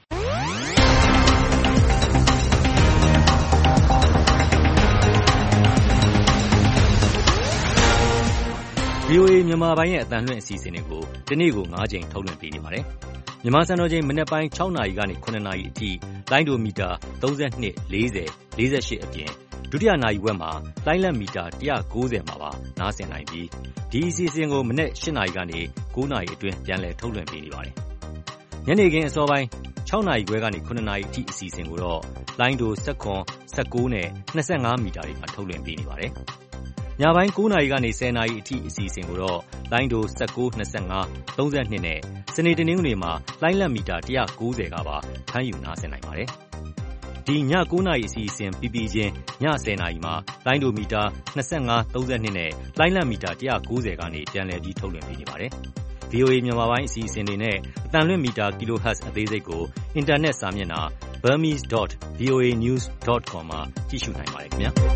ဗွီအိုအေ မြန်မာပိုင်းရဲ့အသံလွှင့်အစီအစဉ်တွေကိုဒီနေ့ကို၅ကြိမ်ထုတ်လွှင့်ပေးနေပါတယ်။မြန်မာစံတော်ချိန်မနက်ပိုင်း၆နာရီကနေ၇နာရီအထိလိုင်းဒိုမီတာ၃၂ ၄၀ ၄၈အပြင်ဒုတိယနာရီဝက်မှာလိုင်းလက်မီတာ၁၉၀မှာပါနားဆင်နိုင်ပြီးဒီအစီအစဉ်ကိုမနက်၈နာရီကနေ၉နာရီအတွင်းပြန်လည်ထုတ်လွှင့်ပေးနေပါတယ်။ညနေခင်းအစောပိုင်း၆နာရီခွဲကနေ၇နာရီအထိအစီအစဉ်ကိုတော့လိုင်းဒို၁၇ ၁၉နဲ့၂၅မီတာတွေမှာထုတ်လွှင့်ပေးနေပါတယ်။ညပိုင်း၉နာရီကနေ၁၀နာရီအထိအစီအစဉ်ကိုတော့လိုင်းဒို၁၉ ၂၅ ၃၂နဲ့စနေတနင်္ဂနွေမှာလိုင်းလက်မီတာ၁၉၀ကပါဖမ်းယူနားဆင်နိုင်ပါတယ်။ဒီည၉နာရီအစီအစဉ်ပြီးပြီးချင်းည၁၀နာရီမှာလိုင်းဒိုမီတာ၂၅ ၃၂နဲ့လိုင်းလက်မီတာ၁၉၀ကနေပြန်လည်ပြီးထုတ်လွှင့်ပေးနေပါတယ်။ဗီအိုအေ မြန်မာပိုင်းအစီအစဉ်တွေနဲ့အသံလွှင့်မီတာ kilohertz အသေးစိတ်ကိုအင်တာနက်စာမျက်နှာ burmese dot voa news dot com မှာကြည့်ရှုနိုင်ပါတယ်ခင်ဗျာ။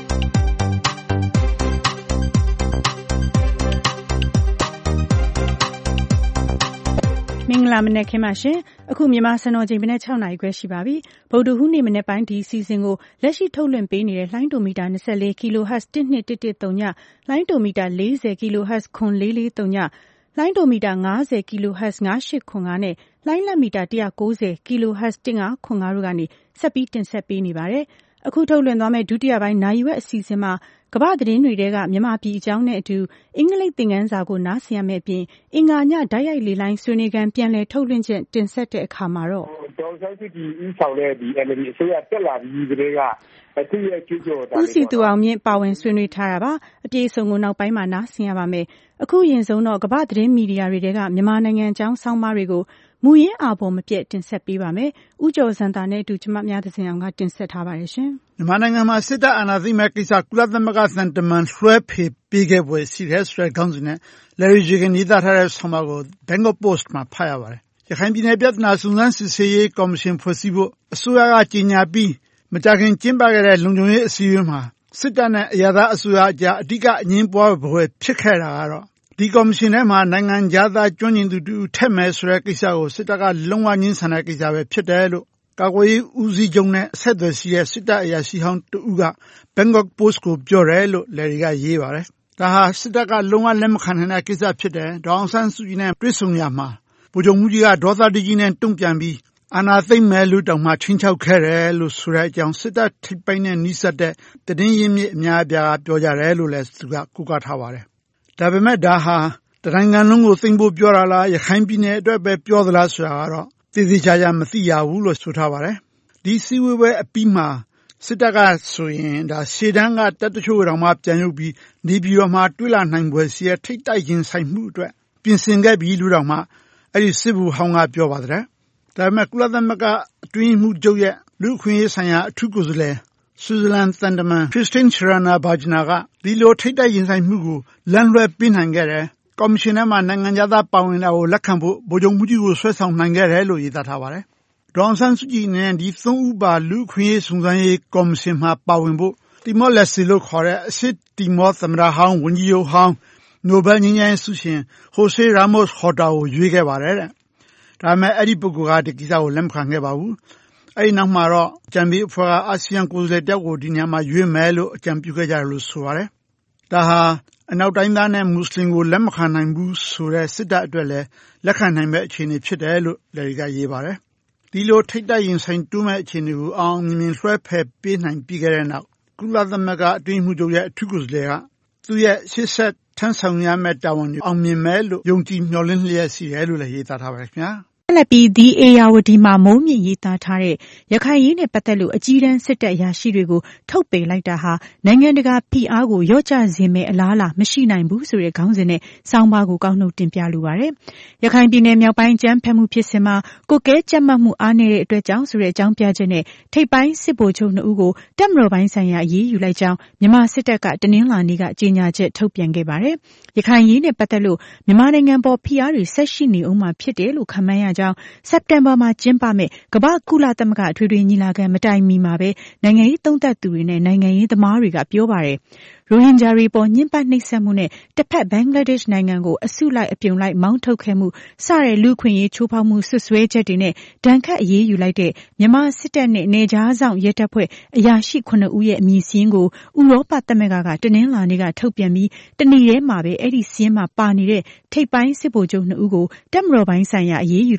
မင်္ဂလာမနက်ခင်းပါရှင်အခုမြန်မာစံတော်ချိန်မနေ့၆နာရီခွဲရှိပါပြီဗုဒ္ဓဟူးနေ့မနေ့ပိုင်းဒီစီစဉ်ကိုလက်ရှိထုတ်လွှင့်ပေးနေတဲ့လိုင်းဒိုမီတာ၂၄ kilohertz တစ်နှစ်တစ်တစ်သုံးညလိုင်းဒိုမီတာ၄၀ kilohertz ခွန်လေးလေးသုံးညလိုင်းဒိုမီတာ၅၀ kilohertz ၅၈ခွန်၅နဲ့လိုင်းလက်မီတာ၁၉၀ kilohertz ၁၅ခွန်၅တို့ကနေဆက်ပြီးတင်ဆက်ပေးနေပါတယ်အခုထုတ်လွှင့်သွားမယ့်ဒုတိယပိုင်းနာရီဝက်အစီအစဉ်မှာကမ္ဘာသတင်းတွေကမြန်မာပြည်အကြောင်းနဲ့အတူအင်္ဂလိပ်သင်ခန်းစာကိုနားဆင်ရမယ့်အပြင်အင်္ဂါညဓာတ်ရိုက်လေလိုင်းဆွေးနွေးခန်းပြန်လည်ထုတ်လွှင့်ချက်တင်ဆက်တဲ့အခါမှာတော့ဒေါ်ဆောင်စစ်ကြီးဦးဆောင်တဲ့ဒီ အမ်အယ်လ်ဒီ အစိုးရတက်လာပြီးကလေးကအထူးရဲ့ကျူးကျော်တာဦးစီသူအောင်မြင့်ပါဝင်ဆွေးနွေးထားတာပါအပြည့်အစုံကိုနောက်ပိုင်းမှာနားဆင်ရပါမယ်အခုရင်ဆုံးတော့ကမ္ဘာသတင်းမီဒီယာတွေကမြန်မာနိုင်ငံအကြောင်းဆောင်းပါးတွေကိုမူရင်းအာဘော်မပြတ်တင်ဆက်ပေးပါမယ်။ဦးကျော်စံတာနဲ့အတူကျမများသစဉ်အောင်ကတင်ဆက်ထားပါတယ်ရှင်။မြန်မာနိုင်ငံမှာစစ်တပ်အာဏာသိမ်းမဲ့ကိစ္စကုလသမဂ္ဂသံတမန်လွှဲဖေပေးခဲ့ပွဲရှိတဲ့ဆိုတဲ့ခေါင်းစဉ်နဲ့ Larry Jagan ရေးသားထားတဲ့ဆောင်းပါးကို Bangkok Post မှာဖတ်ရပါတယ်။ရခိုင်ပြည်နယ်ပြဿနာစုံစမ်းစစ်ဆေးရေးကော်မရှင်ဖွဲ့စည်းဖို့အစိုးရကကြေညာပြီးမကြာခင်ကျင်းပခဲ့တဲ့လုံခြုံရေးအစည်းအဝေးမှာစစ်တပ်နဲ့အရာသားအစိုးရအကြားအဓိကအငြင်းပွားပွဲဖြစ်ခဲ့တာကတော့ဒီကော်မရှင်ထဲမှာနိုင်ငံခြားသားကျွမ်းကျင်သူတူထက်မယ်ဆိုတဲ့ကိစ္စကိုစစ်တပ်ကလုံးဝငြင်းဆန်တဲ့ကိစ္စပဲဖြစ်တယ်လို့ကာကွယ်ရေးဦးစီးချုပ်နဲ့ဆက်သွယ်ရှိတဲ့စစ်တပ်အရာရှိဟောင်းတူက Bangkok Post ကိုပြောတယ်လို့လယ်ရီကရေးပါတယ်။ဒါဟာစစ်တပ်ကလုံးဝလက်မခံနိုင်တဲ့ကိစ္စဖြစ်တယ်။ဒေါအောင်ဆန်းစုကြည်နဲ့တွေ့ဆုံရမှာဗိုလ်ချုပ်မှုကြီးကဒေါသတကြီးနဲ့တုံ့ပြန်ပြီးအာဏာသိမ်းမယ်လို့တောင်မှချင်းချောက်ခဲ့တယ်လို့ဆိုတဲ့အကြောင်းစစ်တပ်ထိပ်ပိုင်းနဲ့နှိစက်တဲ့တည်င်းရင်းမြစ်အများအပြားပြောကြတယ်လို့လည်းသူကကူကထားပါတယ်။ဒါပေမဲ့ဒါဟာတနိုင်ငံလုံးကိုသိမ်းဖို့ပြောတာလားရခိုင်ပြည်နယ်အတွက်ပဲပြောသလားဆိုတာကတော့သေသေးချာချာမသိရဘူးလို့ဆိုထားပါတယ်ဒီစည်းဝေးပွဲအပြီးမှာစစ်တပ်ကဆိုရင်ဒါရှေ့တန်းကတပ်တချို့တောင်မှပြန်ရုပ်ပြီးနေပြည်တော်မှာတွေ့လာနိုင်ပွဲစီရဲ့ထိတ်တိုက်ရင်ဆိုင်မှုအတွက်ပြင်ဆင်ခဲ့ပြီးလို့တောင်မှအဲ့ဒီစစ်ဘူဟောင်းကပြောပါတယ်ဒါပေမဲ့ကုလသမဂ္ဂအတွင်းမှုချုပ်ရဲ့လူခွင့်ရေးဆိုင်ရာအထူးကိုယ်စားလှယ်ဆွစ်ဇာလန်သံတမန်ခရစ်စတင်ချရာနာဘာဂျနာကဒီလိုထိတ်တိုက်ရင်ဆိုင်မှုကိုလမ်းလွှဲပေးနိုင်ခဲ့တယ်ကော်မရှင်ထဲမှာနိုင်ငံခြားသားပါဝင်တာကိုလက်ခံဖို့ဗိုလ်ချုပ်မှုကြီးကိုဆွဲဆောင်နိုင်ခဲ့တယ်လို့ရေးသားထားပါတယ်။ဒေါအောင်ဆန်းစုကြည်နဲ့ဒီသုံးဦးပါလူခွင့်ရေးစုံစမ်းရေးကော်မရှင်မှာပါဝင်ဖို့တီမောလက်စီလို့ခေါ်တဲ့အစ်တီမောသမ္မတဟောင်းဝန်ကြီးချုပ်ဟောင်းနိုဘယ်ငြိမ်းချမ်းရေးဆုရှင်ဟိုဆေရာမို့စ်ဟော်တာကိုရွေးခဲ့ပါတယ်တဲ့။ဒါပေမဲ့အဲ့ဒီပုဂ္ဂိုလ်ကဒီကိစ္စကိုလက်မခံခဲ့ပါဘူး။အဲ့ဒီနောက်မှာတော့ဂျမ်ဘီအဖွဲ့ကအာဆီယံကိုယ်စားလှယ်တက်ကိုဒီညမှာရွေးမယ်လို့အကြံပြုခဲ့ကြတယ်လို့ဆိုပါတယ်။ဒါဟာအနောက်တိုင်းသားနဲ့မွတ်စလင်ကိုလက်မခံနိုင်ဘူးဆိုတဲ့စစ်တပ်အတွက်လည်းလက်ခံနိုင်မဲ့အခြေအနေဖြစ်တယ်လို့လယ်ရီကရေးပါတယ်။ဒီလိုထိတ်တိုက်ရင်ဆိုင်တူးမဲ့အခြေအနေကိုအောင်မြင်မြင်လွှဲဖယ်ပေးနိုင်ပြီးခဲ့တဲ့နောက်ကုလသမဂ္ဂအတွင်းမှုချုပ်ရဲ့အထူးကိုယ်စားလှယ်ကသူ့ရဲ့ရှေ့ဆက်ထမ်းဆောင်ရမယ့်တာဝန်တွေအောင်မြင်မယ်လို့ယုံကြည်မျှော်လင့်လျက်ရှိတယ်လို့လည်းရေးသားထားပါတယ်ခင်ဗျာ။ဆက်လက်ပြီးဒီအေယာဝတီမှာမုံမြင့်ရေးသားထားတဲ့ရခိုင်ရေးနဲ့ပတ်သက်လို့အကြီးတန်းစစ်တပ်အရာရှိတွေကိုထုတ်ပယ်လိုက်တာဟာနိုင်ငံတကာဖိအားကိုရော့ကျစေမယ့်အလားအလာမရှိနိုင်ဘူးဆိုတဲ့ခေါင်းစဉ်နဲ့ဆောင်းပါးကိုကောက်နှုတ်တင်ပြလိုပါတယ်။ရခိုင်ပြည်နယ်မြောက်ပိုင်းကျန်းဖက်မှုဖြစ်စဉ်မှာကိုကဲကြက်မှတ်မှုအားနည်းတဲ့အတွက်ကြောင့်ဆိုတဲ့အကြောင်းပြချက်နဲ့ထိပ်ပိုင်းစစ်ဗိုလ်ချုပ်နှစ်ဦးကိုတပ်မတော်ပိုင်းဆိုင်ရာအရေးယူလိုက်ကြောင်းမြန်မာစစ်တပ်ကတနင်္လာနေ့ကကြေညာချက်ထုတ်ပြန်ခဲ့ပါတယ်။ရခိုင်ရေးနဲ့ပတ်သက်လို့မြန်မာနိုင်ငံပေါ်ဖိအားတွေဆက်ရှိနေအောင်မှာဖြစ်တယ်လို့ခန့်မှန်းရကြောင်းစက်တင်ဘာမှာကျင်းပမဲ့ကမ္ဘာကုလသမဂ္ဂအထွေထွေညီလာခံမတိုင်မီမှာပဲနိုင်ငံရေးသုံးသပ်သူတွေနဲ့နိုင်ငံရေးသမားတွေကပြောပါတယ်။ရိုဟင်ဂျာတွေပေါ်ညှဉ်းပန်းနှိပ်စက်မှုနဲ့တစ်ဖက်ဘင်္ဂလားဒေ့ရှ်နိုင်ငံကိုအစုလိုက်အပြုံလိုက်မောင်းထုတ်ခဲ့မှုစတဲ့လူခွင့်ရေးချိုးဖောက်မှုဆွဆွဲချက်တွေနဲ့ဒဏ်ခတ်အရေးယူလိုက်တဲ့မြန်မာစစ်တပ်နဲ့နေကြားဆောင်ရဲတပ်ဖွဲ့အရာရှိခုနှစ်ဦးရဲ့အမည်စာရင်းကိုဥရောပသမဂ္ဂကတနင်္လာနေ့ကထုတ်ပြန်ပြီးတနေ့တည်းမှာပဲအဲ့ဒီစာရင်းမှာပါနေတဲ့ထိပ်ပိုင်းစစ်ဗိုလ်ချုပ်နှစ်ဦးကိုတပ်မတော်ပိုင်းဆိုင်ရာအရေးယူလိုက်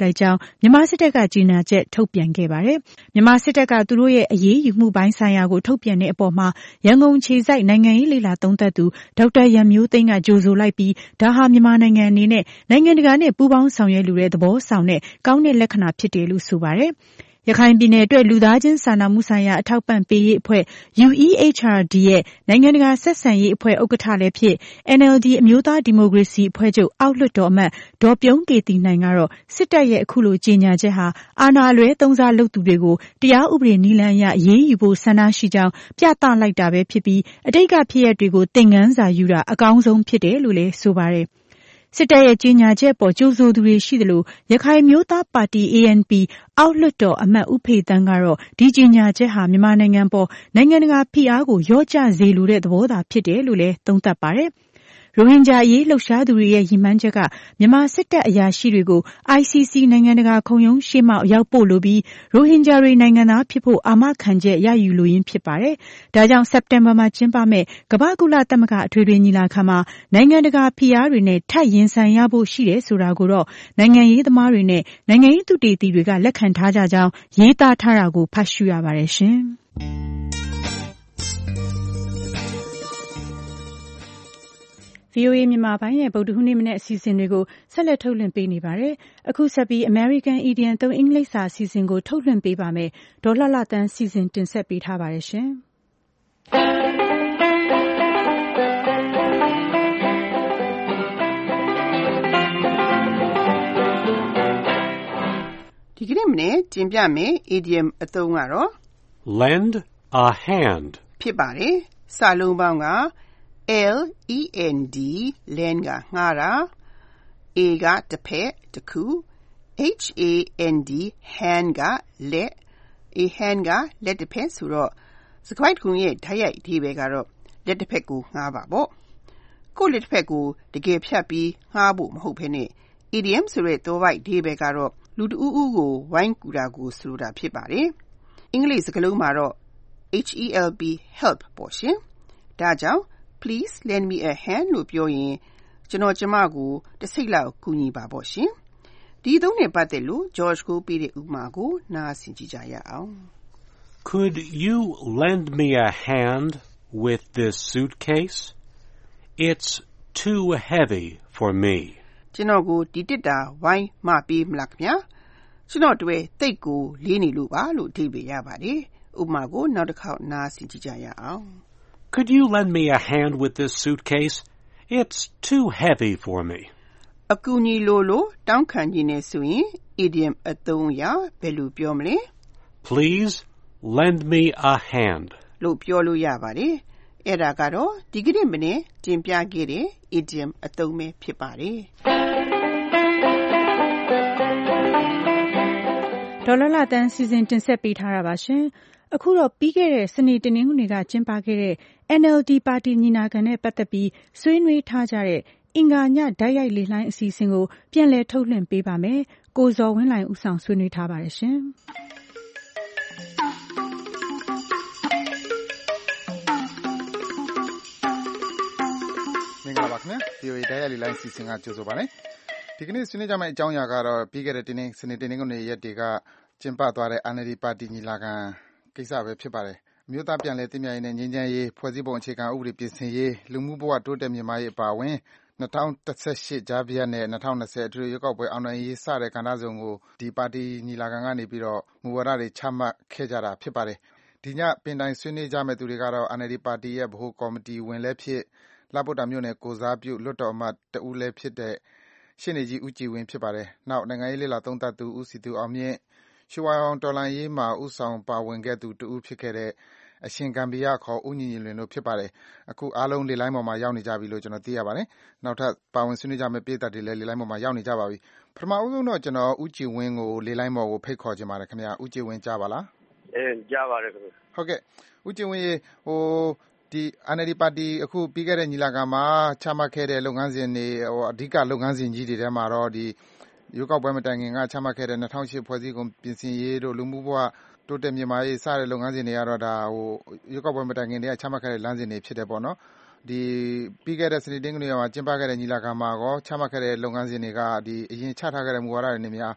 လိုက်ကြောင်းမြန်မာစစ်တပ်ကကြေညာချက်ထုတ်ပြန်ခဲ့ပါတယ်။မြန်မာစစ်တပ်ကသူတို့ရဲ့အရေးယူမှုပိုင်းဆိုင်ရာကိုထုတ်ပြန်တဲ့အပေါ်မှာရန်ကုန်ခြေစိုက်နိုင်ငံရေးလေ့လာသုံးသပ်သူဒေါက်တာရန်မျိုးသိန်းကကြိုဆိုလိုက်ပြီးဒါဟာမြန်မာနိုင်ငံအနေနဲ့နိုင်ငံတကာနဲ့ပူးပေါင်းဆောင်ရွက်လိုတဲ့သဘောဆောင်တဲ့ကောင်းတဲ့လက္ခဏာဖြစ်တယ်လို့ဆိုပါတယ်။ရခိုင်ပြည်နယ်အတွက်လူသားချင်းစာနာမှုဆိုင်ရာအထောက်ပံ့ပေးရေးအဖွဲ့ U E H R D ရဲ့နိုင်ငံတကာဆက်ဆံရေးအဖွဲ့ဥက္ကဋ္ဌလည်းဖြစ် N L D အမျိုးသားဒီမိုကရေစီအဖွဲ့ချုပ်အောက်လွှတ်တော်အမတ်ဒေါ်ပြုံးကေတီနိုင်ကတော့စစ်တပ်ရဲ့အခုလိုကြေညာချက်ဟာအာဏာအလွဲသုံးစားလုပ်သူတွေကိုတရားဥပဒေနည်းလမ်းအရအရေးယူဖို့ဆန္ဒရှိကြောင်းပြသလိုက်တာပဲဖြစ်ပြီးအတိတ်ကဖြစ်ရပ်တွေကိုသင်ခန်းစာယူတာအကောင်းဆုံးဖြစ်တယ်လို့လည်းဆိုပါတယ်။စစ်တပ်ရဲ့ကြေညာချက်ပေါ်ကြိုဆိုသူတွေရှိသလိုရခိုင်မျိုးသားပါတီ A N P အောက်လွှတ်တော်အမတ်ဦးဖေသန်းကတော့ဒီကြေညာချက်ဟာမြန်မာနိုင်ငံပေါ်နိုင်ငံတကာဖိအားကိုရော့ကျစေလိုတဲ့သဘောသာဖြစ်တယ်လို့လည်းသုံးသပ်ပါတယ်။ရိုဟင်ဂျာအရေးလှုပ်ရှားသူတွေရဲ့ရည်မှန်းချက်ကမြန်မာစစ်တပ်အရာရှိတွေကို I C C နိုင်ငံတကာခုံရုံးရှေ့မှောက်ရောက်ပို့လိုပြီးရိုဟင်ဂျာတွေနိုင်ငံသားဖြစ်ဖို့အာမခံချက်ရယူလိုရင်းဖြစ်ပါတယ်။ဒါကြောင့်စက်တင်ဘာမှာကျင်းပမယ့်ကမ္ဘာ့ကုလသမဂ္ဂအထွေထွေညီလာခံမှာနိုင်ငံတကာဖိအားတွေနဲ့ထပ်ရင်ဆိုင်ရဖို့ရှိတယ်ဆိုတာကိုတော့နိုင်ငံရေးသမားတွေနဲ့နိုင်ငံရေးသုတေသီတွေကလက်ခံထားကြကြောင်းရေးသားထားတာကိုဖတ်ရှုရပါတယ်ရှင်။ V O A မြန်မာပိုင်းရဲ့ဗုဒ္ဓဟူးနေ့မနက်အစီအစဉ်တွေကိုဆက်လက်ထုတ်လွှင့်ပေးနေပါတယ်။အခုဆက်ပြီး American Idiom သုံးအင်္ဂလိပ်စာအစီအစဉ်ကိုထုတ်လွှင့်ပေးပါမယ်။ဒေါ်လှလှသန်းစီစဉ်တင်ဆက်ပေးထားပါတယ်ရှင်။ဒီကနေ့မနေ့ကျင်းပြမယ် idiom အသုံးကတော့ lend a hand ဖြစ်ပါတယ်။စာလုံးပေါင်းကL E N D lend ကငှားတာ A ကတစ်ဖက်တစ်ခု H A N D hand ကလက် A hand ကလက်တစ်ဖက်ဆိုတော့စကားခုံရဲ့ဓာတ်ရိုက်အဓိပ္ပာယ်ကတော့လက်တစ်ဖက်ကိုငှားပါပေါ့ကိုယ့်လက်တစ်ဖက်ကိုတကယ်ဖြတ်ပြီးငှားဖို့မဟုတ်ဘဲနဲ့ idiom ဆိုတဲ့သောပိုက်အဓိပ္ပာယ်ကတော့လူတဦးဦးကိုဝိုင်းကူတာကိုဆိုလိုတာဖြစ်ပါတယ်အင်္ဂလိပ်စကားလုံးမှာတော့ H E L P help ပေါ့ရှင်ဒါကြောင့်Please lend me a hand လို့ပြောရင်ကျွန်တော်ကျမကိုတစ်စိတ်လောက်ကူညီပါပေါ့ရှင်။ဒီသုံးနဲ့ပတ်သက်လို့ George ကိုပေးတဲ့ဥပမာကိုနားဆင်ကြည့်ကြရအောင် Could you lend me a hand with this suitcase? It's too heavy for me. ကျွန်တော်ကိုဒီတစ်တာဝိုင်းမပေးမလားခင်ဗျာ။ကျွန်တော်တွေ့တိတ်ကိုလေးနေလို့ပါလို့အဓိပ္ပာယ်ရပါတယ်။ဥပမာကိုနောက်တစ်ခေါက်နားဆင်ကြည့်ကြရအောင် Could you lend me a hand with this suitcase? It's too heavy for me. အကူအညီလိုလိုတောင်းခံခြင်းနဲ့ဆိုရင် idiom အသုံးအရာဘယ်လိုပြောမလဲ Please lend me a hand. လို့ပြောလို့ရပါတယ်။အဲ့ဒါကတော့ဒီကနေ့မနေ့တင်ပြခဲ့တဲ့ idiom အသုံးပဲဖြစ်ပါတယ်။ဒေါ်လာလာတန်းစီစဉ်တင်ဆက်ပေးထားတာပါရှင်။အခုတော့ပြီးခဲ့တဲ့စနေတနင်္ဂနွေကကျင်းပခဲ့တဲ့ N L D ပါတီညီလာခံနဲ့ပတ်သက်ပြီးဆွေးနွေးထားကြတဲ့အင်္ဂါညဓာတ်ရိုက်လေလှိုင်းအစီအစဉ်ကိုပြန်လည်ထုတ်လွှင့်ပေးပါမယ်။ကိုဇော်ဝင်းလှိုင်ဦးဆောင်ဆွေးနွေးထားပါတယ်ရှင်။မင်္ဂလာပါခင်ဗျာ V O A ဓာတ်ရိုက်လေလှိုင်းအစီအစဉ်ကကြိုဆိုပါမယ်။ဒီကနေ့ဆွေးနွေးကြမယ့်အကြောင်းအရာကတော့ပြီးခဲ့တဲ့တင်းစနေတနင်္ဂနွေရက်တွေကကျင်းပသွားတဲ့ N L D ပါတီညီလာခံကိစ္စပဲဖြစ်ပါတယ်။အမျိုးသားပြန်လည်သင့်မြတ်ရေးနဲ့ငြိမ်းချမ်းရေး၊ဖွဲ့စည်းပုံအခြေခံဥပဒေပြင်ဆင်ရေး၊လူမှုဘဝတိုးတက်မြင့်မားရေးအပါအဝင်၂၀၁၈ကြားဖြတ်နဲ့၂၀၂၀အထွေထွေရွေးကောက်ပွဲအောင်နိုင်ရေးစတဲ့ကဏ္ဍစုံကိုဒီပါတီညီလာခံကနေပြီးတော့မူဝါဒတွေချမှတ်ခဲ့ကြတာဖြစ်ပါတယ်။ဒီညပင်တိုင်ဆွေးနွေးကြမယ့်သူတွေကတော့ N L D ပါတီရဲ့ဗဟိုကော်မတီဝင်လည်းဖြစ်၊လှဖိုးတာမြို့နယ်ကိုယ်စားပြုလွှတ်တော်အမတ်တဦးလည်းဖြစ်တဲ့ရှေ့နေကြီးဦးကြည်ဝင်းဖြစ်ပါတယ်။နောက်နိုင်ငံရေးလေ့လာသုံးသပ်သူဦးစည်သူအောင်မြင့်၊ရွှေဝါရောင်တော်လှန်ရေးမှာဦးဆောင်ပါဝင်ခဲ့သူတဦးဖြစ်ခဲ့တဲ့အရှင်ဂမ်ဘီယာခေါ်ဦးညီညီလွင်တို့ဖြစ်ပါတယ်။အခုအားလုံးလေလိုင်းပေါ်မှာရောက်နေကြပြီလို့ကျွန်တော်သိရပါတယ်။နောက်ထပ်ပါဝင်ဆွေးနွေးကြမယ့်ပရိသတ်တွေလည်းလေလိုင်းပေါ်မှာရောက်နေကြပါပြီ။ပထမဦးဆုံးတော့ကျွန်တော်ဦးကြည်ဝင်းကိုလေလိုင်းပေါ်ကိုဖိတ်ခေါ်ချင်ပါတယ်ခင်ဗျာ။ဦးကြည်ဝင်းကြားပါလား။အဲကြားပါတယ်ခင်ဗျ။ဟုတ်ကဲ့ဦးကြည်ဝင်းရေဟိုဒီ N L D ပါတီအခုပြီးခဲ့တဲ့ညီလာခံမှာချမှတ်ခဲ့တဲ့လုပ်ငန်းစဉ်တွေဟိုအဓိကလုပ်ငန်းစဉ်ကြီးတွေထဲမှာတော့ဒီရွေးကောက်ပွဲမတိုင်ခင်ကချမှတ်ခဲ့တဲ့၂၀၀၈ဖွဲ့စည်းပုံပြင်ဆင်ရေးတို့လူမှုဘဝတိုးတက်မြင့်မားရေးစတဲ့လုပ်ငန်းစဉ်တွေကတော့ဒါဟိုရွေးကောက်ပွဲမတိုင်ခင်တည်းကချမှတ်ခဲ့တဲ့လမ်းစဉ်တွေဖြစ်တယ်ပေါ့နော်ဒီပြီးခဲ့တဲ့စနေတနင်္ဂနွေမှာကျင်းပခဲ့တဲ့ညီလာခံမှာရောချမှတ်ခဲ့တဲ့လုပ်ငန်းစဉ်တွေကဒီအရင်ချထားခဲ့တဲ့မူဝါဒတွေနဲ့များဖ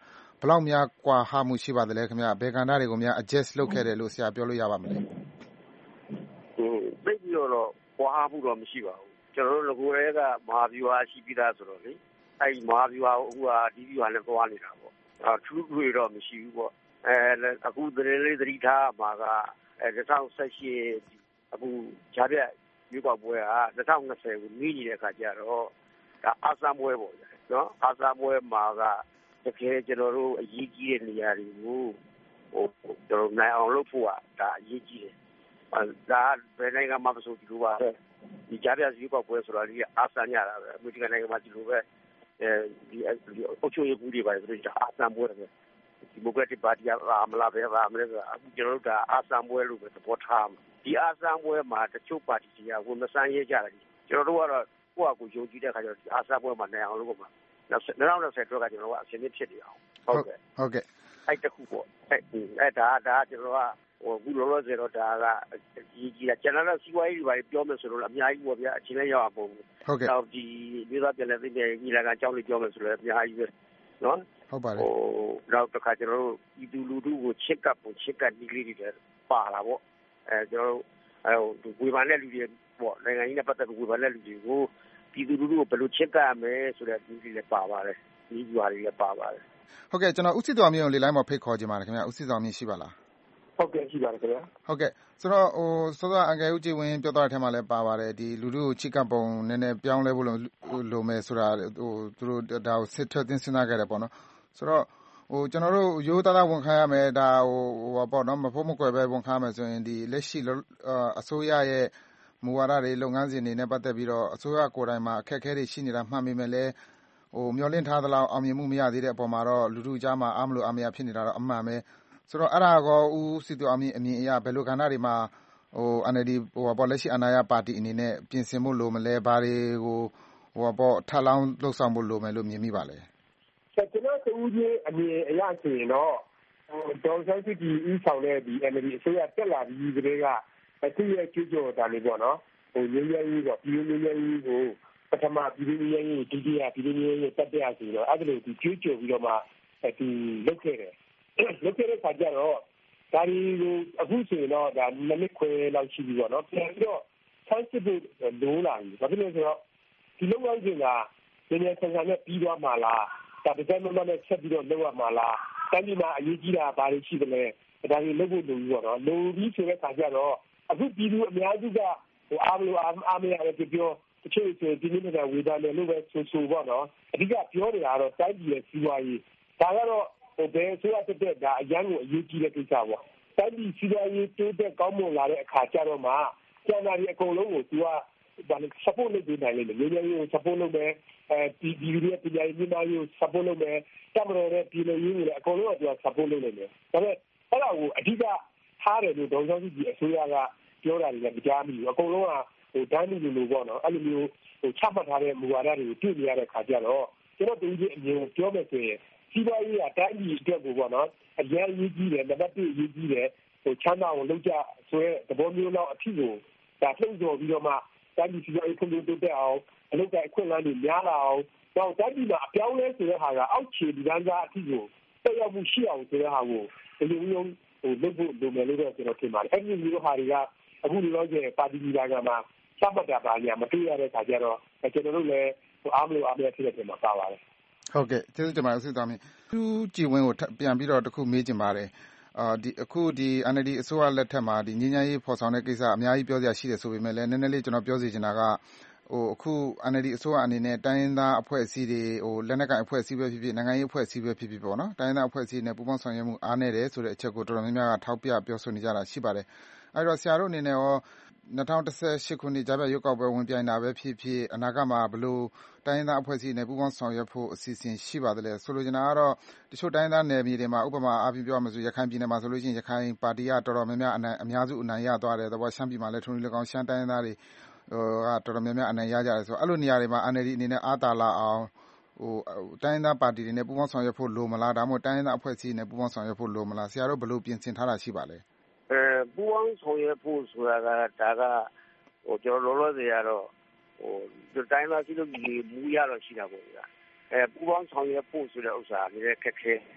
ဘယ်လောက်များကွာဟမှုရှိပါသလဲခင်ဗျဘယ်ကဏ္ဍတွေကိုများ adjust လုပ်ခဲ့တယ်လို့ဆရာပြောလို့ရပါမလဲဟိုသိပြီးတော့ကွာဟမှုတော့မရှိပါဘူးကျွန်တော်တို့ငကိုရဲကမဟာဗျူဟာရှိပြီးသားဆိုတော့လေအဲ့မဟာဗျူဟာဟိုဟာဒီဗျူဟာနဲ့သွားနေတာပေါ့အဲထူးထူးတော့မရှိဘူးပေါ့အဲအခုသတင်းလေးသတိထားမှာကအဲ၂၀၁၈အခုဂျာပြက်ရွေးကောက်ပွဲက၂၀၂၀ကိုနှီးနေတဲ့အခါကျတော့ဒါအာဆမ်ပွဲပေါ့နော်အာဆမ်ပွဲမှာကတကယ်ကျွန်တော်တို့အရေးကြီးတဲ့နေရာတွေကိုဟိုကျွန်တော်နိုင်အောင်လုပ်ဖို့ကဒါအရေးကြီးတယ်ဒါဘယ်နိုင်ငံမှာမဆိုဒီလိုပါပဲဒီကြားပြရွေးကောက်ပွဲဆိုတာဒီအာဆမ်ညတာပဲအမေရိကန်နိုင်ငံမှာဒီလိုပဲအဲဒီအချို့ရေးဘူးတွေပါဆိုတော့အာဆမ်ပွဲတယ်ဒီမိုကရက်တစ်ပါတီကမလာပဲပါမလဲဆိုအခုကျွန်တော်တို့ကအာဆမ်ပွဲလို့ပဲသဘောထားဒီအာဆမ်ပွဲမှာတချို့ပါတီတွေကဝန်မဆန်းရဲကြတယ်ကျွန်တော်တို့ကတော့ကိုယ့်အကူယုံကြည်တဲ့ခါကျတော့ဒီအာဆမ်ပွဲမှာနိုင်အောင်လုပ်ပါမှာ၂၀၂၀တော့ကကျွန်တော်ကအရှင်းဖြစ်နေအောင်ဟုတ်ကဲ့ဟုတ်ကဲ့အဲ့တခုပေါ့အဲ့အဲ့ဒါဒါကျွန်တော်ကဟိုဘူးလောလောဆယ်တော့ဒါကကြီးကြီးကကျွန်တော်တို့စီးပွားရေးတွေပါပြောမယ်ဆိုတော့အများကြီးပေါ့ဗျာအချင်းလေးရောက်အောင်ပုံဟုတ်ကဲ့တော့ဒီမြေသားပြန်လဲသိနေညီလာခံအကြောင်းလေးပြောမယ်ဆိုတော့အများကြီးပဲနော်ဟုတ်ပါတယ်ဟိုတော့တစ်ခါကျွန်တော်တို့ဒီလူလူတို့ကိုချစ်ကပ်ပုံချစ်ကပ်ဒီကလေးတွေပါလာပေါ့အဲကျွန်တော်တို့အဲဟိုဝေဖန်တဲ့လူတွေပေါ့နိုင်ငံကြီးနဲ့ပတ်သက်ပြီးဝေဖန်တဲ့လူတွေကိုပြည်သူလူထုကိုဘယ်လိုချစ်ကပ်ရမလဲဆိုတဲ့ဒီလေးလည်းပါပါတယ်ဒီကြွားတွေလည်းပါပါတယ်ဟုတ်ကဲ့ကျွန်တော်ဦးစစ်တော်မျိုးကိုလေလိုင်းမှာဖိတ်ခေါ်ခြင်းပါတယ်ခင်ဗျဦးစစ်တော်မျိုးရှိပါလားဟုတ်ကဲ့ရှိပါတယ်ခင်ဗျဟုတ်ကဲ့ဆိုတော့ဟိုစောစောအန်ကယ်ဦးကြည်ဝင်းပြောသွားတဲ့အထက်မှာလည်းပါပါတယ်ဒီလူလူကိုချစ်ကပ်ပုံနည်းနည်းပြောင်းလဲဖို့လိုမယ်ဆိုတာဟိုသူတို့ဒါကိုစစ်ထွက်သင်းစဉ်းစားခဲ့တယ်ပေါ့နော်ဆိုတော့ဟိုကျွန်တော်တို့ရိုးသားသားဝန်ခံရမယ်ဒါဟိုဟိုပေါ့နော်မဖို့မကွယ်ပဲဝန်ခံရမယ်ဆိုရင်ဒီလက်ရှိအစိုးရရဲ့မူဝါဒတွေလုပ်ငန်းစဉ်တွေနဲ့ပတ်သက်ပြီးတော့အစိုးရကိုယ်တိုင်မှာအခက်အခဲတွေရှိနေတာမှန်ပေမဲ့လည်းဟိုမျောလင့်ထားသလောက်အောင်မြင်မှုမရသေးတဲ့အပေါ်မှာတော့လူထုကြားမှာအားမလို့အားမရဖြစ်နေတာတော့အမှန်ပဲဆိုတော့အဲ့ဒါကောဦးစီတူအမြင်အမြင်အရဘယ်လိုကဏ္ဍတွေမှာဟို အန် အယ်လ် ဒီ ဟိုပေါ့လက်ရှိအာဏာရပါတီအနေနဲ့ပြင်ဆင်ဖို့လိုမလဲဘာတွေကိုဟိုပေါ့ထပ်လောင်းလှုပ်ဆောင်ဖို့လိုမယ်လို့မြင်မိပါလဲကျွန်တော်တူကြီးအမြင်အရဆိုရင်တော့ဟိုဒေါ်ဆန်းစုကြည်ဦးဆောင်တဲ့ဒီ အန် အယ်လ် ဒီ အစိုးရတက်လာပြီးကတည်းကသူ့ရဲ့ကြိုးကြော်တာလေးပေါ့နော်ဟိုရင်းရင်းကြီးပေါ့ပြည်ရင်းရင်းကြီးကိုပထမပြည်ရင်းရင်းကြီးဒုတိယပြည်ရင်းရင်းကြီးတက်ပြဆိုတော့အဲ့ဒါလိုဒီကြိုးကြော်ပြီးတော့မှဒီလုပ်ခဲ့တယ်လုပ်ခဲ့တဲ့ခါကျတော့ဒါဒီကိုအခုဆိုရင်တော့ဒါနှစ်နှစ်ခွဲလောက်ရှိပြီပေါ့နော်ပြန်ပြီးတော့ဆန်းစစ်ဖို့လိုလာပြီဘာဖြစ်လို့ဆိုတော့ဒီလုပ်ငန်းစဉ်ကနည်းနည်းဆန်းဆန်းနဲ့ပြီးသွားမှာလားဒါတကယ်မှမနဲ့ဆက်ပြီးတော့လုပ်ရမှာလားတိုင်းပြည်မှာအရေးကြီးတာဘာတွေရှိသလဲဒါတွေလုပ်ဖို့လိုပြီးပေါ့နော်လိုပြီးဆိုတဲ့ခါကျတော့အခုပြည်သူအများစုကဟိုအားမလို့အားမရတဲ့ပြောတချို့ဆိုဒီနေ့ကဝေဒနာလို့ပဲဆိုဆိုပေါ့နော်အဓိကပြောနေတာကတော့တိုင်းပြည်ရဲ့စီးပွားရေးဒါကတော့ဟိုဘယ်ဆိုရတဲ့ဒါအရန်ကိုအရေးကြီးတဲ့ကိစ္စပေါ့တိုင်းပြည်စီးပွားရေးတိုးတက်ကောင်းမွန်လာတဲ့အခါကျတော့မှကျန်တာဒီအကုန်လုံးကိုသူကဘာလဲ support လုပ်ပေးနိုင်လိမ့်မယ်။မျိုးမျိုးကို support လုပ်မယ်အဲဒီဒီဗီဒီယိုပညာရေးမျိုးမျိုး support လုပ်မယ်တမတော်တဲ့ပြည်နယ်ရေးတွေလည်းအကုန်လုံးကသူက support လုပ်နိုင်တယ်။ဒါပေမဲ့အဲ့ဒါကိုအဓိကထားတယ်လို့ဒေါ်ဆောင်စုကြည်အစိုးရကပြောတာတွေလည်းမကြားမိဘူး။အကုန်လုံးကဟိုဒန်းလူလိုပေါ့နော်အဲ့လိုမျိုးဟိုချမှတ်ထားတဲ့မူဝါဒတွေကိုတွေ့နေရတဲ့ခါကျတော့ကျွန်တော်တို့ဒီအမြင်ကိုပြောမယ်ဆိုရင်စီးပွားရေးကတိုင်းပြည်အတွက်ကိုပေါ့နော်အရင်အရေးကြီးတယ်နံပါတ်တစ်အရေးကြီးတယ်ဟိုချမ်းသာကိုလုပ်ကြဆိုရဲသဘောမျိုးလောက်အဖြစ်ကိုဒါလှုပ်ဆော်ပြီးတော့မှတိုင်းပြည်စီးပွားရေးဖွံ့ဖြိုးတိုးတက်အောင်အလုပ်ကအခွင့်အလမ်းတွေများလာအောင်တော့တိုင်းပြည်မှာအပြောင်းလဲဆိုတဲ့ဟာကအောက်ခြေဒီကန်းစားအဖြစ်ကိုတက်ရောက်မှုရှိအောင်ဆိုတဲ့ဟာကိုဒီလိုမျိုးဟိုလုပ်ဖို့လိုမယ်လို့တော့ကျွန်တော်ထင်ပါတယ်အဲ့ဒီမျိုးဟာတွေကအခုလောကျပါတီကြီးကမှစပတ်တာပါညာမတွေ့ရတဲ့ခါကျတော့ကျွန်တော်တို့လည်းအားမလို့အားမရဖြစ်တဲ့ပြင်မှာပါပါတယ်ဟုတ်ကဲ့ကျေးဇူးတင်ပါတယ်ဦးသားမင်းသူကြည်ဝင်းကိုပြန်ပြီးတော့တခုမေးချင်ပါတယ်အာဒီအခုဒီ အန် အယ်လ် ဒီ အစိုးရလက်ထက်မှာဒီငြိမ်းချမ်းရေးဖော်ဆောင်တဲ့ကိစ္စအများကြီးပြောစရာရှိတယ်ဆိုပေမဲ့လည်းနည်းနည်းလေးကျွန်တော်ပြောစီချင်တာကဟိုအခု အန် အယ်လ် ဒီ အစိုးရအနေနဲ့တိုင်းရင်းသားအဖွဲ့အစည်းတွေဟိုလက်နက်ကိုင်အဖွဲ့အစည်းပဲဖြစ်ဖြစ်နိုင်ငံရေးအဖွဲ့အစည်းပဲဖြစ်ဖြစ်ပေါ့နော်တိုင်းရင်းသားအဖွဲ့အစည်းနဲ့ပူးပေါင်းဆောင်ရွက်မှုအားနည်းတယ်ဆိုတဲ့အချက်ကိုတော်တော်များများကထောက်ပြပြောဆိုနေကြတာရှိပါတယ်အဲ့တော့ဆရာတို့အနေနဲ့ရော၂၀၁၈ခုနှစ်ကြားဖြတ်ရွေးကောက်ပွဲဝင်ပြိုင်တာပဲဖြစ်ဖြစ်အနာဂတ်မှာဘယ်လိုတိုင်းရင်းသားအဖွဲ့အစည်းနဲ့ပူးပေါင်းဆောင်ရွက်ဖို့အစီအစဉ်ရှိပါသလဲဆိုလိုချင်တာကတော့တချို့တိုင်းရင်းသားနယ်မြေတွေမှာဥပမာအားဖြင့်ပြောရမယ်ဆိုရခိုင်ပြည်နယ်မှာဆိုလို့ရှိရင်ရခိုင်ပါတီကတော်တော်များများအနိုင်အများစုအနိုင်ရသွားတယ်သဘောရှမ်းပြည်မှာလည်းထုံးလူကောင်ရှမ်းတိုင်းရင်းသားတွေဟိုကတော်တော်များများအနိုင်ရကြတယ်ဆိုအဲ့လိုနေရာတွေမှာ အန် အယ်လ် ဒီ အနေနဲ့အားသာလာအောင်ဟိုတိုင်းရင်းသားပါတီတွေနဲ့ပူးပေါင်းဆောင်ရွက်ဖို့လိုမလားဒါမှမဟုတ်တိုင်းရင်းသားအဖွဲ့အစည်းနဲ့ပူးပေါင်းဆောင်ရွက်ဖို့လိုမလားဆရာတို့ဘယ်လိုပြင်ဆင်ထားတာရှိပါလဲအဲပူးပေါင်းဆောင်ရွက်ဖို့ဆိုတာကဒါကဟိုကျွန်တော်လောလောဆယ်ကတော့ဟိုဒီတိုင်းသားရှိလို့ဒီမူရတော့ရှိတာပေါ့ဗျာအဲပူပေါင်းဆောင်ရွက်ဖို့ဆိုတဲ့ဥစ္စာနည်းနည်းခက်ခဲ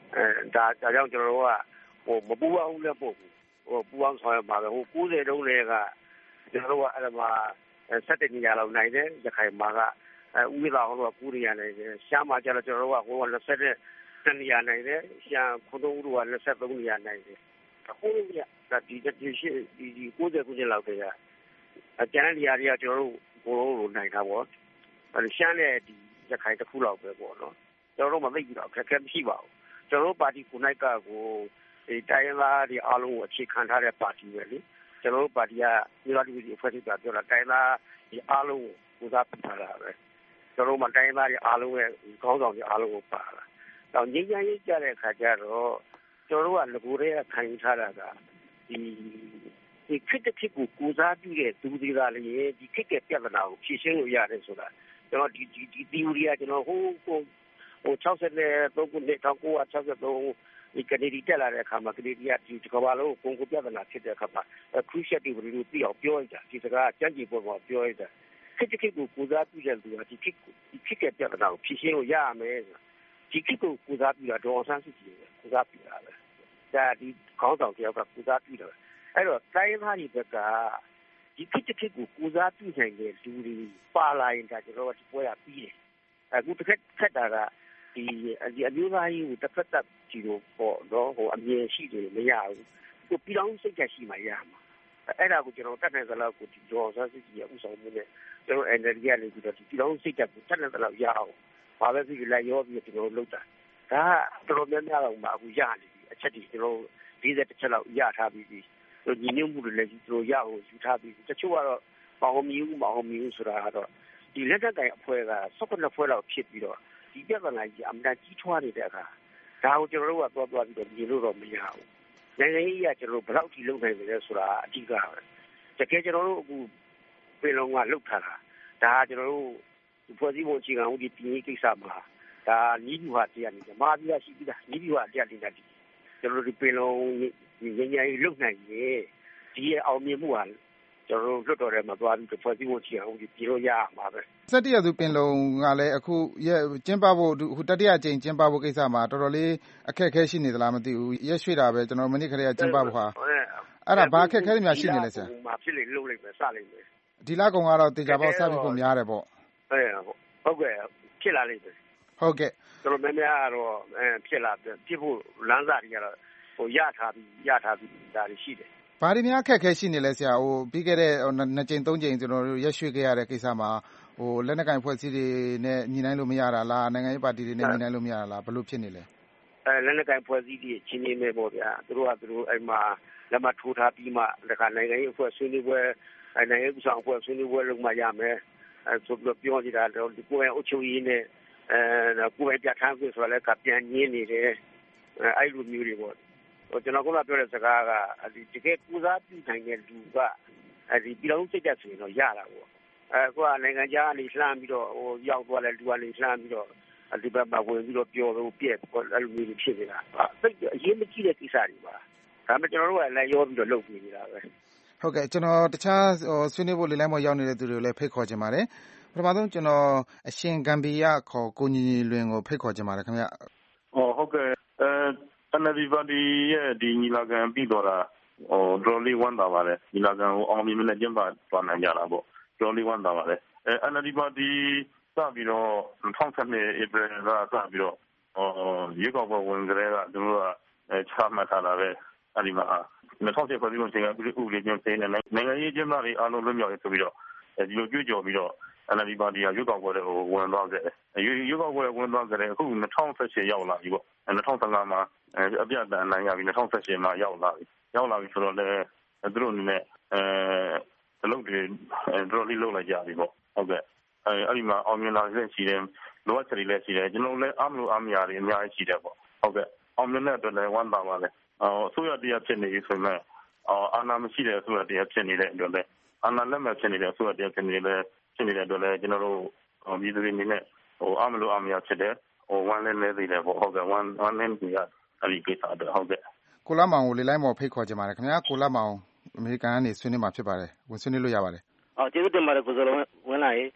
အဲဒါဒါကြောင့်ကျွန်တော်တို့ကဟိုမပူအောင်လည်းပို့ဘူးဟိုပူအောင်ဆောင်ရမှာပဲဟို၉၀တုန်းတွေကကျွန်တော်တို့ကအဲ့ဒါမှာဆက်တဲ့နေရာလောက်နိုင်တယ်ရခိုင်မှာကအဲဥပဒေအောင်လို့ကူရနိုင်တယ်ရှားမှာကျတော့ကျွန်တော်တို့ကဟိုက၂၁နေရာနိုင်တယ်ရှားခုတုံးတို့က၂၃နေရာနိုင်တယ်အခုကဒီဒီရှိဒီ၉၀ခုလောက်တည်းကအကျန်းနေရာတွေကကျွန်တော်တို့ဘိုးတို့နိုင်တာပေါ့အဲရှမ်းနဲ့ဒီရခိုင်တစ်ခုလောက်ပဲပေါ့နော်ကျွန်တော်တို့မသိဘူးတော့ခက်ခဲမရှိပါဘူးကျွန်တော်တို့ပါတီကိုနိုင်ကကိုဒီတိုင်းသားတွေအားလုံးကိုအခြေခံထားတဲ့ပါတီပဲလေကျွန်တော်တို့ပါတီကဒီလိုဒီအဖွဲ့အစည်းကပြောတာတိုင်းသားဒီအားလုံးကိုကိုစားပြထားတာပဲကျွန်တော်တို့မတိုင်းသားတွေအားလုံးရဲ့ခေါင်းဆောင်တွေအားလုံးကိုပါလာတော့ငြိမ်းချမ်းရေးကြတဲ့အခါကျတော့ကျွန်တော်တို့ကငကိုရဲခံယူထားတာကဒီဒီခစ်တဲ့ခစ်ကိုကိုစားပြုတဲ့သူတွေကလည်းဒီခစ်တဲ့ပြဿနာကိုဖြေရှင်းလို့ရတယ်ဆိုတာကျွန်တော်ဒီဒီဒီ theory ကကျွန်တော်ဟိုဟိုဟို၆၃ခုနှစ်၁၉၆၃ဒီကနေဒီတက်လာတဲ့အခါမှာကနေဒီကဒီကမ္ဘာလုံးကိုကုန်ကိုပြဿနာဖြစ်တဲ့အခါမှာ crucial တွေဘယ်လိုသိအောင်ပြောရတာဒီစကားကြမ်းကြည်ပေါ်မှာပြောရတာခစ်တဲ့ခစ်ကိုကိုစားပြုတဲ့သူကဒီခစ်ဒီခစ်တဲ့ပြဿနာကိုဖြေရှင်းလို့ရရမယ်ဒီခစ်ကိုကိုစားပြုတာဒေါ်အောင်ဆန်းစုကြည်ကိုကိုစားပြုတာပဲဒါဒီခေါင်းဆောင်တယောက်ကကိုစားပြုတယ်အဲ့တော့တိုင်းသားတွေဘက်ကဒီခစ်တစ်ခစ်ကိုကိုစားပြုနိုင်တဲ့လူတွေပါလာရင်ဒါကျွန်တော်ကဒီပွဲရပြီးတယ်အခုတစ်ခက်ခက်တာကဒီဒီအမျိုးသားကြီးကိုတစ်ဖက်သက်ကြည့်လို့ပေါ့တော့ဟိုအမြင်ရှိတယ်မရဘူးကိုပြည်တော်စိတ်ကြရှိမှရမှာအဲ့ဒါကိုကျွန်တော်တတ်နိုင်သလောက်ကိုဒီဒေါ်ဆန်းစုကြည်ရဲ့ဥဆောင်မှုနဲ့ကျွန်တော် energy ကနေပြီးတော့ဒီပြည်တော်စိတ်ကြကိုတတ်နိုင်သလောက်ရအောင်ဘာပဲဖြစ်ဖြစ်လိုက်ရောပြီးကျွန်တော်လုပ်တာဒါကတော်တော်များများတော့မှအခုရနေပြီအချက်ဒီကျွန်တော်၄၀ချက်လောက်ရထားပြီးပြီညီညွတ်မှုတွေလည်းကျွန်တော်ရအောင်ယူထားပြီးတချို့ကတော့မအောင်မြင်ဘူးမအောင်မြင်ဘူးဆိုတာကတော့ဒီလက်ထက်ကင်အဖွဲ့က၁၇ဖွဲ့လောက်ဖြစ်ပြီးတော့ဒီပြဿနာကြီးအမှန်ကြီးထွားနေတဲ့အခါဒါကိုကျွန်တော်တို့ကသွားသွားပြီးတော့မြင်လို့တော့မရဘူးနိုင်ငံရေးကကျွန်တော်တို့ဘယ်လောက်ထိလုပ်နိုင်တယ်လဲဆိုတာအဓိကပဲတကယ်ကျွန်တော်တို့အခုပြည်လုံးကလှုပ်ထားတာဒါကျွန်တော်တို့ဖွဲ့စည်းပုံအခြေခံဥပဒေပြည်ရေးကိစ္စမှာဒါနီးပြူဟာတရားနေတယ်မာပြရှိပြီးသားနီးပြူဟာတရားနေတာဒီကျွန်တော်တို့ပြည်လုံးဒီငြိမ်းချမ်းရေးလုပ်နိုင်ရင်ဒီရဲ့အောင်မြင်မှုဟာကျွန်တော်တို့လွတ်တော်ထဲမှာသွားပြီးဖွဲ့စည်းဖို့ချီအောင်ဒီပြည်လို့ရမှာပဲစက်တရသူပင်လုံကလည်းအခုကျင်းပဖို့အခုတတိယအကြိမ်ကျင်းပဖို့ကိစ္စမှာတော်တော်လေးအခက်အခဲရှိနေသလားမသိဘူးရက်ရွှေ့တာပဲကျွန်တော်မနေ့ခရက်ကျင်းပဖို့ဟာအဲ့ဒါဘာအခက်အခဲတွေများရှိနေလဲဆရာမှာဖြစ်လေလုပ်လိုက်မယ်စလိုက်မယ်ဒီလကောင်ကတော့တေချာပေါက်စပြီးဖို့များတယ်ပေါ့အဲဟုတ်ကဲ့ဖြစ်လာလိမ့်မယ်ဟုတ်ကဲ့ကျွန်တော်များများတော့အဲဖြစ်လာဖြစ်ဖို့လမ်းစာတွေကတော့ဟိုရထားပြီးရထားပြီးဒါတွေရှိတယ်ဘာတွေများအခက်အခဲရှိနေလဲဆရာဟိုပြီးခဲ့တဲ့နှစ်ကြိမ်သုံးကြိမ်ကျွန်တော်တို့ရက်ရွှေ့ခဲ့ရတဲ့ကိစ္စမှာဟိုလက်နက်ကင်ဖွဲ့စည်းတွေနဲ့ညီနိုင်လို့မရတာလားနိုင်ငံရေးပါတီတွေနဲ့ညီနိုင်လို့မရတာလားဘယ်လိုဖြစ်နေလဲအဲလက်နက်ကင်ဖွဲ့စည်းတွေချင်းချင်းပဲပေါ့ဗျာသူတို့ကသူတို့အဲ့မှာလက်မထိုးထားပြီးမှတခါနိုင်ငံရေးအဖွဲ့ဆွေးနွေးပွဲနိုင်ငံရေးဆောင်အဖွဲ့ဆွေးနွေးပွဲလုပ်မှရမယ်အဲဆိုပြီးပြောနေတာတော့ဒီကိုယ်ရဲ့အုပ်ချုပ်ရေးနဲ့အဲကိုယ်ရဲ့ပြဋ္ဌာန်းခွင့်ဆိုတာလည်းကပြန်ညင်းနေတယ်အဲအဲ့လိုမျိုးတွေပေါ့ကျွန်တော်ကပြောတဲ့စကားကဒီတကယ်ကူစားပြုနိုင်တဲ့လူကအဲဒီပြည်တော်စိတ်သက်ဆိုရင်တော့ရတာပေါ့အဲကိုကနိုင်ငံခြားကနေလှမ်းပြီးတော့ဟိုရောက်သွားတဲ့လူကနေလှမ်းပြီးတော့ဒီဘက်မှာဝင်ပြီးတော့ပြောလို့ပြက်အဲ့လိုမျိုးဖြစ်နေတာစိတ်အရေးမကြီးတဲ့ကိစ္စတွေပါဒါပေမဲ့ကျွန်တော်တို့ကလည်းရောပြီးတော့လုပ်နေနေတာပဲဟုတ်ကဲ့ကျွန်တော်တခြားဆွေးနွေးဖို့လေလိုင်းပေါ်ရောက်နေတဲ့သူတွေကိုလည်းဖိတ်ခေါ်ချင်ပါတယ်ပထမဆုံးကျွန်တော်အရှင်ဂမ်ဘီယာခေါ်ကိုညီညီလွင်ကိုဖိတ်ခေါ်ချင်ပါတယ်ခင်ဗျဟောဟုတ်ကဲ့အဲအန်အယ်ဒီပါတီရဲ့ဒီညီလာခံပြီးတော့တာဟိုဒရိုလီဝမ်တာပါတယ်ညီလာခံကိုအောင်မြင်မြင်နဲ့ကျင်းပသွားနိုင်ကြတာပေါ့ဒရိုလီဝမ်တာပါတယ်အဲအန်အယ်ဒီပါတီစပြီးတော့၂၀၁၂ဧပြီကစပြီးတော့ဟိုရေကောက်ပွဲဝင်ကြတဲ့ကသူတို့ကအဲချမှတ်ထားတာပဲအဲ့ဒီမှာ၂၀၁၀ဖွဲ့စည်းပုံအခြေခံဥပဒေပြင်ဆင်တဲ့နိုင်ငံရေးကျင်းပရေးအားလုံးလွတ်မြောက်ရေးဆိုပြီးတော့ဒီလိုကြွေးကြော်ပြီးတော့အန်အယ်ဒီပါတီကရွေးကောက်ပွဲတွေကိုဝင်သွားခဲ့တယ်။ရွေးကောက်ပွဲဝင်သွားခဲ့တယ်အခု၂၀၁၈ရောက်လာပြီပေါ့။၂၀၁၅မှာအပြတ်အသတ်နိုင်ရပြီ၂၀၁၈မှာရောက်လာပြီ။ရောက်လာပြီဆိုတော့လည်းသူတို့အနေနဲ့အဲအလုပ်တွေဒရိုလီလုပ်လိုက်ကြပြီပေါ့။ဟုတ်ကဲ့။အဲအဲ့ဒီမှာအောင်မြင်လာတဲ့ရှိတယ်လိုအပ်ချက်တွေလည်းရှိတယ်ကျွန်တော်လည်းအားမလို့အားမရတွေအများကြီးရှိတယ်ပေါ့။ဟုတ်ကဲ့။အောင်မြင်တဲ့အတွက်လည်းဝမ်းသာပါလေ။အော်အစိုးရတရားဖြစ်နေပြီဆိုမှအော်အာဏာမရှိတဲ့အစိုးရတရားဖြစ်နေတဲ့အတွက်လည်းအာဏာလက်မဲ့ဖြစ်နေတဲ့အစိုးရတရားဖြစ်နေလည်းဖြစ်နေတဲ့အတွက်လည်းကျွန်တော်တို့ပြည်သူတွေအနေနဲ့ဟိုအမလို့အမရဖြစ်တယ်ဟိုဝမ်းလဲနေသေးတယ်ပေါ့ဟုတ်ကဲ့ဝမ်းဝမ်းနေပြီအဲ့ဒီကိစ္စတော့ဟုတ်ကဲ့ကိုလာမောင်ကိုလေလိုက်မော်ဖိတ်ခေါ်ကြပါတယ်ခင်ဗျာကိုလာမောင်အမေရိကန်ကနေဆွေးနွေးမှာဖြစ်ပါတယ်ဝင်ဆွေးနွေးလို့ရပါတယ်အော်ကျေးဇူးတင်ပါတယ်ကိုစောလုံးဝင်လာရေး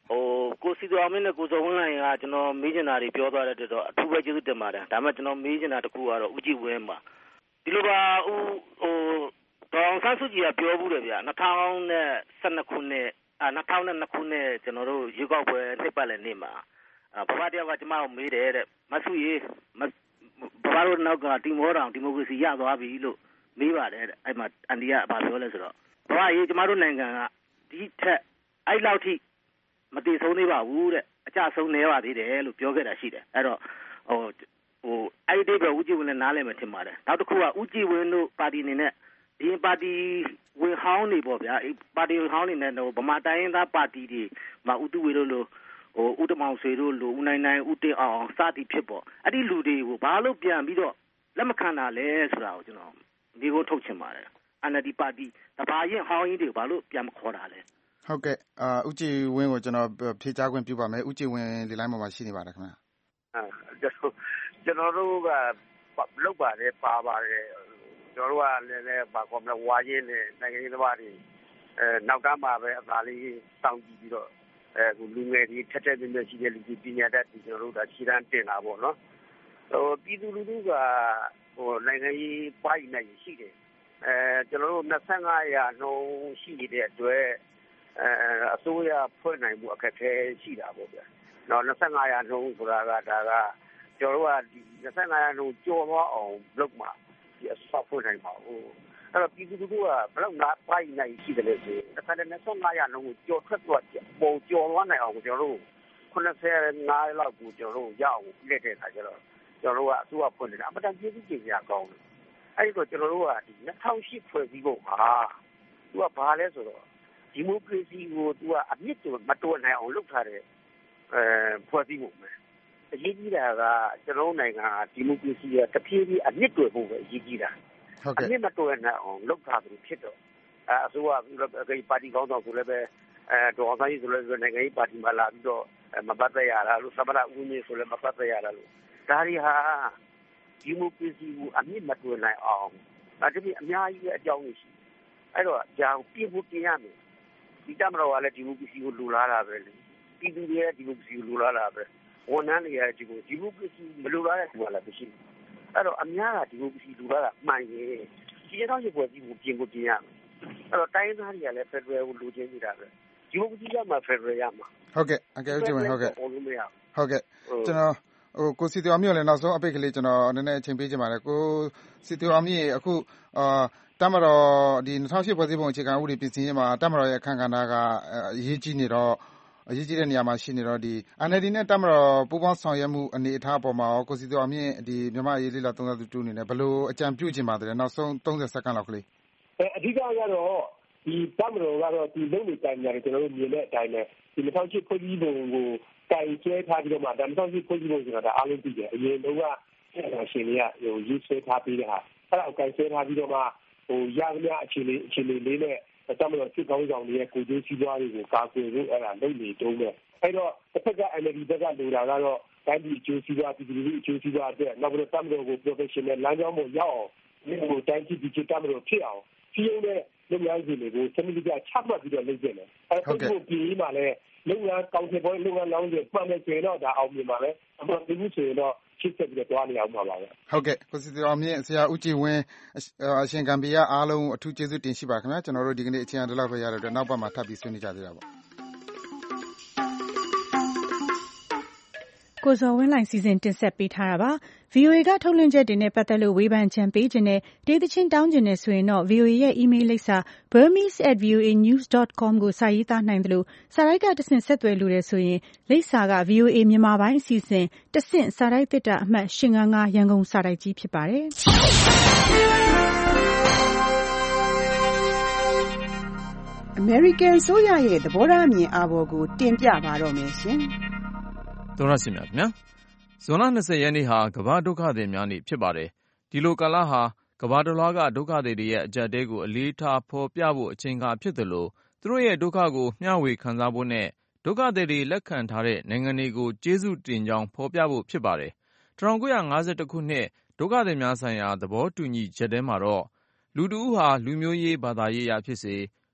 ဟိုကိုစီတော်မင်းနဲ့ကိုစောဝင်းလိုင်ကကျွန်တော်မေးချင်တာတွေပြောသွားတဲ့တော့အထူးပဲကျေးဇူးတင်ပါတယ်ဒါပေမဲ့ကျွန်တော်မေးချင်တာတစ်ခုကတော့ဦးကြည်ဝင်းပါဒီလိုပါဦးဟိုဒေါအောင်ဆန်းစုကြည်ကပြောဘူးတယ်ဗျာ၂၀၁၂ခုနှစ်အာ၂၀၀၂ခုနှစ်ကျွန်တော်တို့ရွေးကောက်ပွဲနှစ်ပတ်လည်နေ့မှာဘဘတယောက်ကကျွန်မကိုမေးတယ်တဲ့မဆုရေဘဘတို့နောက်ကတီမောတောင်ဒီမိုကရေစီရသွားပြီလို့မေးပါတယ်တဲ့အဲ့မှာအန်ဒီကဘာပြောလဲဆိုတော့ဘဘရေကျွန်မတို့နိုင်ငံကဒီထက်အဲ့လောက်ထိမတည်ဆုံးသေးပါဘူးတဲ့အကြဆုံးနေပါသေးတယ်လို့ပြောခဲ့တာရှိတယ်အဲ့တော့ဟိုဟိုအဲ့ဒီပဲဦးကြည်ဝင်းလည်းနားလည်မယ်ထင်ပါတယ်နောက်တစ်ခုကဦးကြည်ဝင်းတို့ပါတီအနေနဲ့ဒီပါတီဝင်ဟောင်းနေပေါ့ဗျာအဲ့ပါတီဝင်ဟောင်းနေတဲ့ဗမာတိုင်းရင်းသားပါတီတွေမှာဦးတူဝေတို့လို့ဟိုဦးတမောင်ဆွေတို့လို့ဦးနိုင်နိုင်ဦးတင်အောင်စသည်ဖြစ်ပေါ့အဲ့ဒီလူတွေကိုဘာလို့ပြန်ပြီးတော့လက်မခံတာလဲဆိုတာကိုကျွန်တော်ဒီကိုထုတ်ချင်ပါတယ်အန်အယ်လ်ဒီပါတီတပါရင်ဟောင်းကြီးတွေကိုဘာလို့ပြန်မခေါ်တာလဲဟုတ်ကဲ့အာဦးကြည်ဝင်းကိုကျွန်တော်ဖြေကြားခွင့်ပြုပါမယ်ဦးကြည်ဝင်းဒီလိုင်းပေါ်မှာရှိနေပါတယ်ခင်ဗျာအာကျွန်တော်တို့ကလောက်ပါတယ်ပါပါတယ်ကျွန်တော်တို့ကလည်းလည်းဘာကောမလဲဝါရင်းနဲ့နိုင်ငံရေးသမားတွေအဲနောက်ကမှပဲအသာလေးစောင့်ကြည့်ပြီးတော့အဲလူငယ်တွေထက်ထက်မြက်မြက်ရှိတဲ့လူကြီးပညာတတ်တွေကျွန်တော်တို့ကခြေတန်းတင်တာပေါ့နော်ဟိုပြည်သူလူထုကဟိုနိုင်ငံရေးပိုင်းနိုင်ရှိတယ်အဲကျွန်တော်တို့၂၅ရာနှုန်းရှိနေတဲ့အတွက်အဲအစိုးရဖွဲ့နိုင်မှုအခက်အခဲရှိတာပေါ့ဗျာနော်၂၅ရာနှုန်းဆိုတာကဒါကကျွန်တော်တို့ကဒီ၂၅ရာနှုန်းကျော်သွားအောင်လုပ်မှာဒီအစောဖွဲ့နိုင်ပါဘူးအဲ့တော့ပြည်သူလူထုကဘယ်လောက်နာပိုင်းနိုင်ရှိတယ်လဲဆိုတစ်ခါတည်း၂၅ရာနှုန်းကိုကျော်ထွက်သွားပုံကျော်သွားနိုင်အောင်ကျွန်တော်တို့ခုနှစ်ဆယ်ငါးလောက်ကိုကျွန်တော်တို့ရအောင်လက်တဲ့အခါကျတော့ကျွန်တော်တို့ကအစိုးရဖွဲ့နေတာအမှန်တန်ပြည်သူ့ကြီးရကောင်းတယ်အဲ့တော့ကျွန်တော်တို့ကဒီ၂၀၀၈ဖွဲ့စည်းပုံဟာသူကဘာလဲဆိုတော့ဒီမိုကရေစီကိုသူကအမြင့်တူမတော်နိုင်အောင်လုပ်ထားတဲ့အဲဖွဲ့စည်းပုံပဲအရေးကြီးတာကကျွန်တော်နိုင်ငံဒီမိုကရေစီကတဖြည်းဖြည်းအမြင့်တူဖို့ပဲအရေးကြီးတာဟုတ်ကဲ့အမြင့်မတော်နိုင်အောင်လုပ်ထားတယ်ဖြစ်တော့အဲအစိုးရကပါတီကောင်းတော့ဆိုလည်းပဲအဲဒေါ်အောင်ဆန်းစုကြည်ဆိုလည်းနိုင်ငံရေးပါတီမှာလာပြီးတော့မပတ်သက်ရတာလို့သမ္မတဦးမြင့်ဆိုလည်းမပတ်သက်ရတာလို့ဒါတွေဟာဒီမိုကရေစီကိုအမြင့်မတော်နိုင်အောင်အဲ့ဒီအများကြီးပဲအကြောင်းရှိအဲ့တော့ကြောင်ပြဖို့ပြင်ရမယ်ဒီတမတော်ကလည်းဒီမိုကရေစီကိုလူလာတာပဲလေပြည်သူတွေဒီမိုကရေစီကိုလူလာတာပဲဝန်ထမ်းတွေကဒီကိုဒီမိုကရေစီမလူလာတဲ့သူကလည်းမရှိဘူးအဲ့တော့အများကဒီမိုကရေစီလူလာတာမှန်ရဲ့ဒီတော့ရပွဲကြီးကိုပြင်ဖို့ပြင်ရမယ်အဲ့တော့တိုင်းသားတွေကလည်းဖက်ဒရယ်ကိုလူချင်းနေတာပဲဒီမိုကရေစီကမှဖက်ဒရယ်ရမှာဟုတ်ကဲ့အကယ်၍ဟုတ်ကဲ့ဟုတ်ကဲ့ကျွန်တော်ဟိုကိုစီတီအောင်မြို့လည်းနောက်ဆုံးအပိတ်ကလေးကျွန်တော်နည်းနည်းအချိန်ပေးချင်ပါတယ်ကိုစီတီအောင်မြို့အခုအာတမတော်ဒီ၂၀၀၈ဖွဲ့စည်းပုံအခြေခံဥပဒေပြင်ဆင်ရေးမှာတမတော်ရဲ့အခမ်းကဏ္ဍကအရေးကြီးနေတော့အရေးကြီးတဲ့နေရာမှာရှိနေတော့ဒီ အန်အယ်လ်ဒီ နဲ့တမတော်ပူးပေါင်းဆောင်ရွက်မှုအနေအထားအပေါ်မှာရောကိုစီတီအောင်မြို့ဒီမြန်မာအရေးလေးလာသုံးသပ်သူတူအနေနဲ့ဘယ်လိုအကြံပြုချင်ပါတယ်နောက်ဆုံးသုံးဆယ်စက္ကန့်လောက်ကလေးအဲအဓိကကတော့ဒီတမတော်ကတော့ဒီလုံနေတိုင်းများကျွန်တော်တို့မြင်တဲ့အတိုင်းပဲဒီ၂၀၀၈ဖွဲ့စည်းပုံကိုတိုင်ကျဲထားပြီးတော့မှဒါ၂၀၀၈ဖွဲ့စည်းပုံဆိုတာဒါအားလုံးသိတယ်အရင်တော့ကရှင်တွေကဟိုရေးဆွဲထားပြီးတဲ့ဟာအဲ့ဒါကိုတိုင်ကျဲထားပြီးတော့မှဟိုရရအခြေအနေအခြေအနေလေးနဲ့တမတော်စစ်ကောင်းဆောင်တွေရဲ့ကိုကျိုးစည်းပွားတွေကိုကာကွယ်ဖို့အဲ့ဒါလုပ်နေတုံးတယ်အဲ့တော့တစ်ဖက်က အန်အယ်လ်ဒီ ဘက်ကလိုတာကတော့တိုင်းပြည်ကျိုးစည်းပွားပြည်သူလူထုကျိုးစည်းပွားအတွက်နောက်ပြီးတမတော်ကို professional လမ်းကြောင်းပေါ်ရောက်အောင်ဒီလိုတိုင်းပြည်ဒီတမတော်ဖြစ်အောင်စီးရုံးတဲ့လုပ်ငန်းစဉ်တွေကိုစနစ်တကျချမှတ်ပြီးတော့လုပ်ကြတယ်အဲ့ဒါကိုပြည်မှာလည်းလုပ်ငန်းကောင်းတဲ့ဘောလုပ်ငန်းလောင်းတွေမှန်တယ်ဆိုရင်တော့ဒါအောင်မြင်ပါပဲအမှန်တကယ်ဆိုရင်တော့ချစ်ဆက်ပြီးတော့တွားနေအောင်ပါပါပဲဟုတ်ကဲ့ကိုစီတီအောင်မြင့်ဆရာဦးကြည်ဝင်းအရှင်ကံပီယာအားလုံးအထူးကျေးဇူးတင်ရှိပါခင်ဗျာကျွန်တော်တို့ဒီကနေ့အချိန်အတလောက်ပဲရတဲ့အတွက်နောက်ပတ်မှာထပ်ပြီးဆွေးနွေးကြသေးတာပေါ့ကိုဇော်ဝင်းလှိုင်စီစဉ်တင်ဆက်ပေးထားတာပါ ဗွီအိုအေ ကထုတ်လွှင့်ချက်တွေနဲ့ပတ်သက်လို့ဝေဖန်ကြံပေးခြင်းနဲ့ဒေသချင်းတောင်းခြင်းနဲ့ဆိုရင်တော့ ဗွီအိုအေ ရဲ့ email လိပ်စာ burmese at voanews dot com ကိုစာရေးသားနိုင်တယ်လို့စာရိုက်ကတဆင့်ဆက်သွယ်လို့ရဆိုရင်လိပ်စာက ဗွီအိုအေ မြန်မာပိုင်းအစီအစဉ်တဆင့်စာရိုက်သစ်တာအမှတ်၈၅၅ရန်ကုန်စာရိုက်ကြီးဖြစ်ပါတယ်အမေရိကန်ဆိုရရဲ့သဘောထားအမြင်အာဘော်ကိုတင်ပြပါတော့မယ်ရှင်သောရရှိမြခင်ဗျာဇွန်လ၂၀ရက်နေ့ဟာကမ္ဘာဒုက္ခသည်များနေ့ဖြစ်ပါတယ်ဒီလိုကာလဟာကမ္ဘာတစ်လွှားကဒုက္ခသည်တွေရဲ့အကြပ်တဲကိုအလေးထားဖော်ပြဖို့အချိန်အခါဖြစ်တယ်လို့သူတို့ရဲ့ဒုက္ခကိုမျှဝေခံစားဖို့နဲ့ဒုက္ခသည်တွေလက်ခံထားတဲ့နိုင်ငံတွေကိုကျေးဇူးတင်ကြောင်းဖော်ပြဖို့ဖြစ်ပါတယ်၁၉၅၁ခုနှစ်ဒုက္ခသည်များဆိုင်ရာသဘောတူညီချက်ထဲမှာတော့လူတဦးဟာလူမျိုးရေးဘာသာရေးအရဖြစ်စေ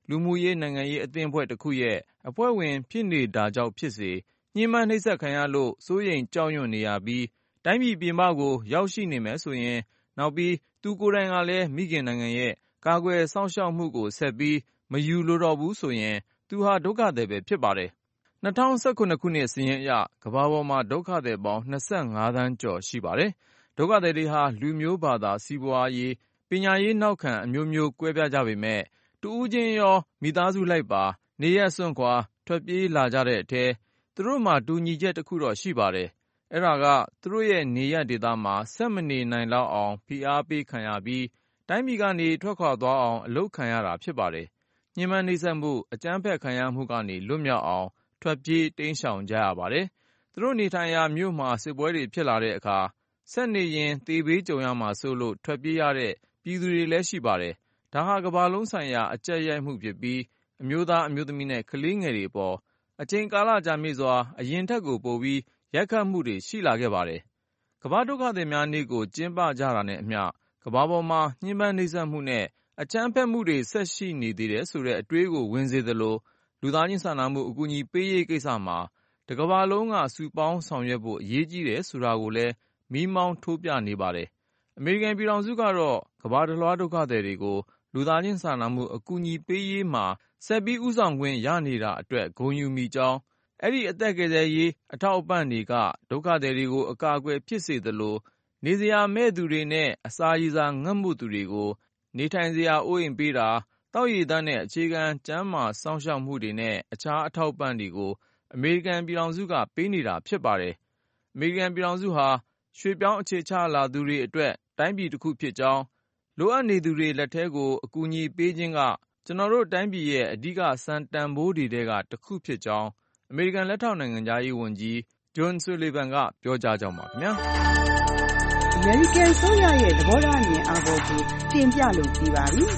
လူမှုရေးနိုင်ငံရေးအသင်းအဖွဲ့တစ်ခုရဲ့အဖွဲ့ဝင်ဖြစ်နေတာကြောင့်ဖြစ်စေညှဉ်းပန်းနှိပ်စက်ခံရလို့စိုးရိမ်ကြောက်ရွံ့နေရပြီးတိုင်းပြည်ပြည်ပကိုရောက်ရှိနေမယ်ဆိုရင်နောက်ပြီးသူကိုယ်တိုင်ကလည်းမိခင်နိုင်ငံရဲ့ကာကွယ်စောင့်ရှောက်မှုကိုဆက်ပြီးမယူလိုတော့ဘူးဆိုရင်သူဟာဒုက္ခသည်ပဲဖြစ်ပါတယ်။၂၀၁၇ခုနှစ်စာရင်းအရကမ္ဘာပေါ်မှာဒုက္ခသည်ပေါင်း၂၅သန်းကျော်ရှိပါတယ်။ဒုက္ခသည်တွေဟာလူမျိုးဘာသာစီးပွားရေးပညာရေးနောက်ခံအမျိုးမျိုးကွဲပြားကြပေမဲ့တဦးချင်းရောမိသားစုလိုက်ပါနေရပ်စွန့်ခွာထွက်ပြေးလာကြတဲ့အထဲသူတို့မှာတူညီချက်တစ်ခုတော့ရှိပါတယ်။အဲ့ဒါကသူတို့ရဲ့နေရပ်ဒေသမှာဆက်မနေနိုင်လောက်အောင်ဖိအားပေးခံရပြီးတိုင်းပြည်ကနေထွက်ခွာသွားအောင်အလုပ်ခံရတာဖြစ်ပါတယ်။ညှဉ်းပန်းနှိပ်စက်မှုအကြမ်းဖက်ခံရမှုကနေလွတ်မြောက်အောင်ထွက်ပြေးတိမ်းရှောင်ကြရပါတယ်။သူတို့နေထိုင်ရာမြို့မှာစစ်ပွဲတွေဖြစ်လာတဲ့အခါဆက်နေရင်သေဘေးကြုံရမှာစိုးလို့ထွက်ပြေးရတဲ့ပြည်သူတွေလည်းရှိပါတယ်။ဒါဟာကမ္ဘာလုံးဆိုင်ရာအကြက်ရိုက်မှုဖြစ်ပြီးအမျိုးသားအမျိုးသမီးနဲ့ကလေးငယ်တွေပေါ်အချိန်ကာလကြာမြင့်စွာအရင်ထက်ကိုပိုပြီးရိုက်ခတ်မှုတွေရှိလာခဲ့ပါတယ်။ကမ္ဘာဒုက္ခသည်များနေ့ကိုကျင်းပကြတာနဲ့အမျှကမ္ဘာပေါ်မှာညှဉ်းပန်းနှိပ်စက်မှုနဲ့အကြမ်းဖက်မှုတွေဆက်ရှိနေသေးတယ်ဆိုတဲ့အတွေးကိုဝင်စေသလိုလူသားချင်းစာနာမှုအကူအညီပေးရေးကိစ္စမှာတကမ္ဘာလုံးကစုပေါင်းဆောင်ရွက်ဖို့အရေးကြီးတယ်ဆိုတာကိုလည်းမီးမောင်းထိုးပြနေပါတယ်။အမေရိကန်ပြည်ထောင်စုကတော့ကမ္ဘာတစ်လွှားဒုက္ခသည်တွေကိုလူသားချင်းစာနာမှုအကူအညီပေးရေးမှာဆက်ပြီးဦးဆောင်ခွင့်ရနေတာအတွက်ဂုဏ်ယူမိကြောင်းအဲ့ဒီအသက်ကယ်ဆယ်ရေးအထောက်အပံ့တွေကဒုက္ခသည်တွေကိုအကာအကွယ်ဖြစ်စေသလိုနေစရာမဲ့သူတွေနဲ့အစာရေစာငတ်မှုသူတွေကိုနေထိုင်စရာအိုးအိမ်ပေးတာတောက်ရည်တန်းနဲ့အခြေခံကျန်းမာစောင့်ရှောက်မှုတွေနဲ့အခြားအထောက်အပံ့တွေကိုအမေရိကန်ပြည်ထောင်စုကပေးနေတာဖြစ်ပါတယ်။အမေရိကန်ပြည်ထောင်စုဟာရွှေ့ပြောင်းအခြေချလာသူတွေအတွက်တိုင်းပြည်တစ်ခုဖြစ်ကြောင်းလိုအပ်နေသူတွေလက်ထဲကိုအကူအညီပေးခြင်းကကျွန်တော်တို့တိုင်းပြည်ရဲ့အဓိကစံတန်ဖိုးတွေထဲကတစ်ခုဖြစ်ကြောင်းအမေရိကန်လက်ထောက်နိုင်ငံသားရေးဝန်ကြီးဂျွန်ဆူလီဗန်ကပြောကြားကြောင်းပါခင်ဗျာအမေရိကန်ဆိုရရဲ့သဘောထားအမြင်အာဘော်ကိုတင်ပြလို့ပြီးပါပြီ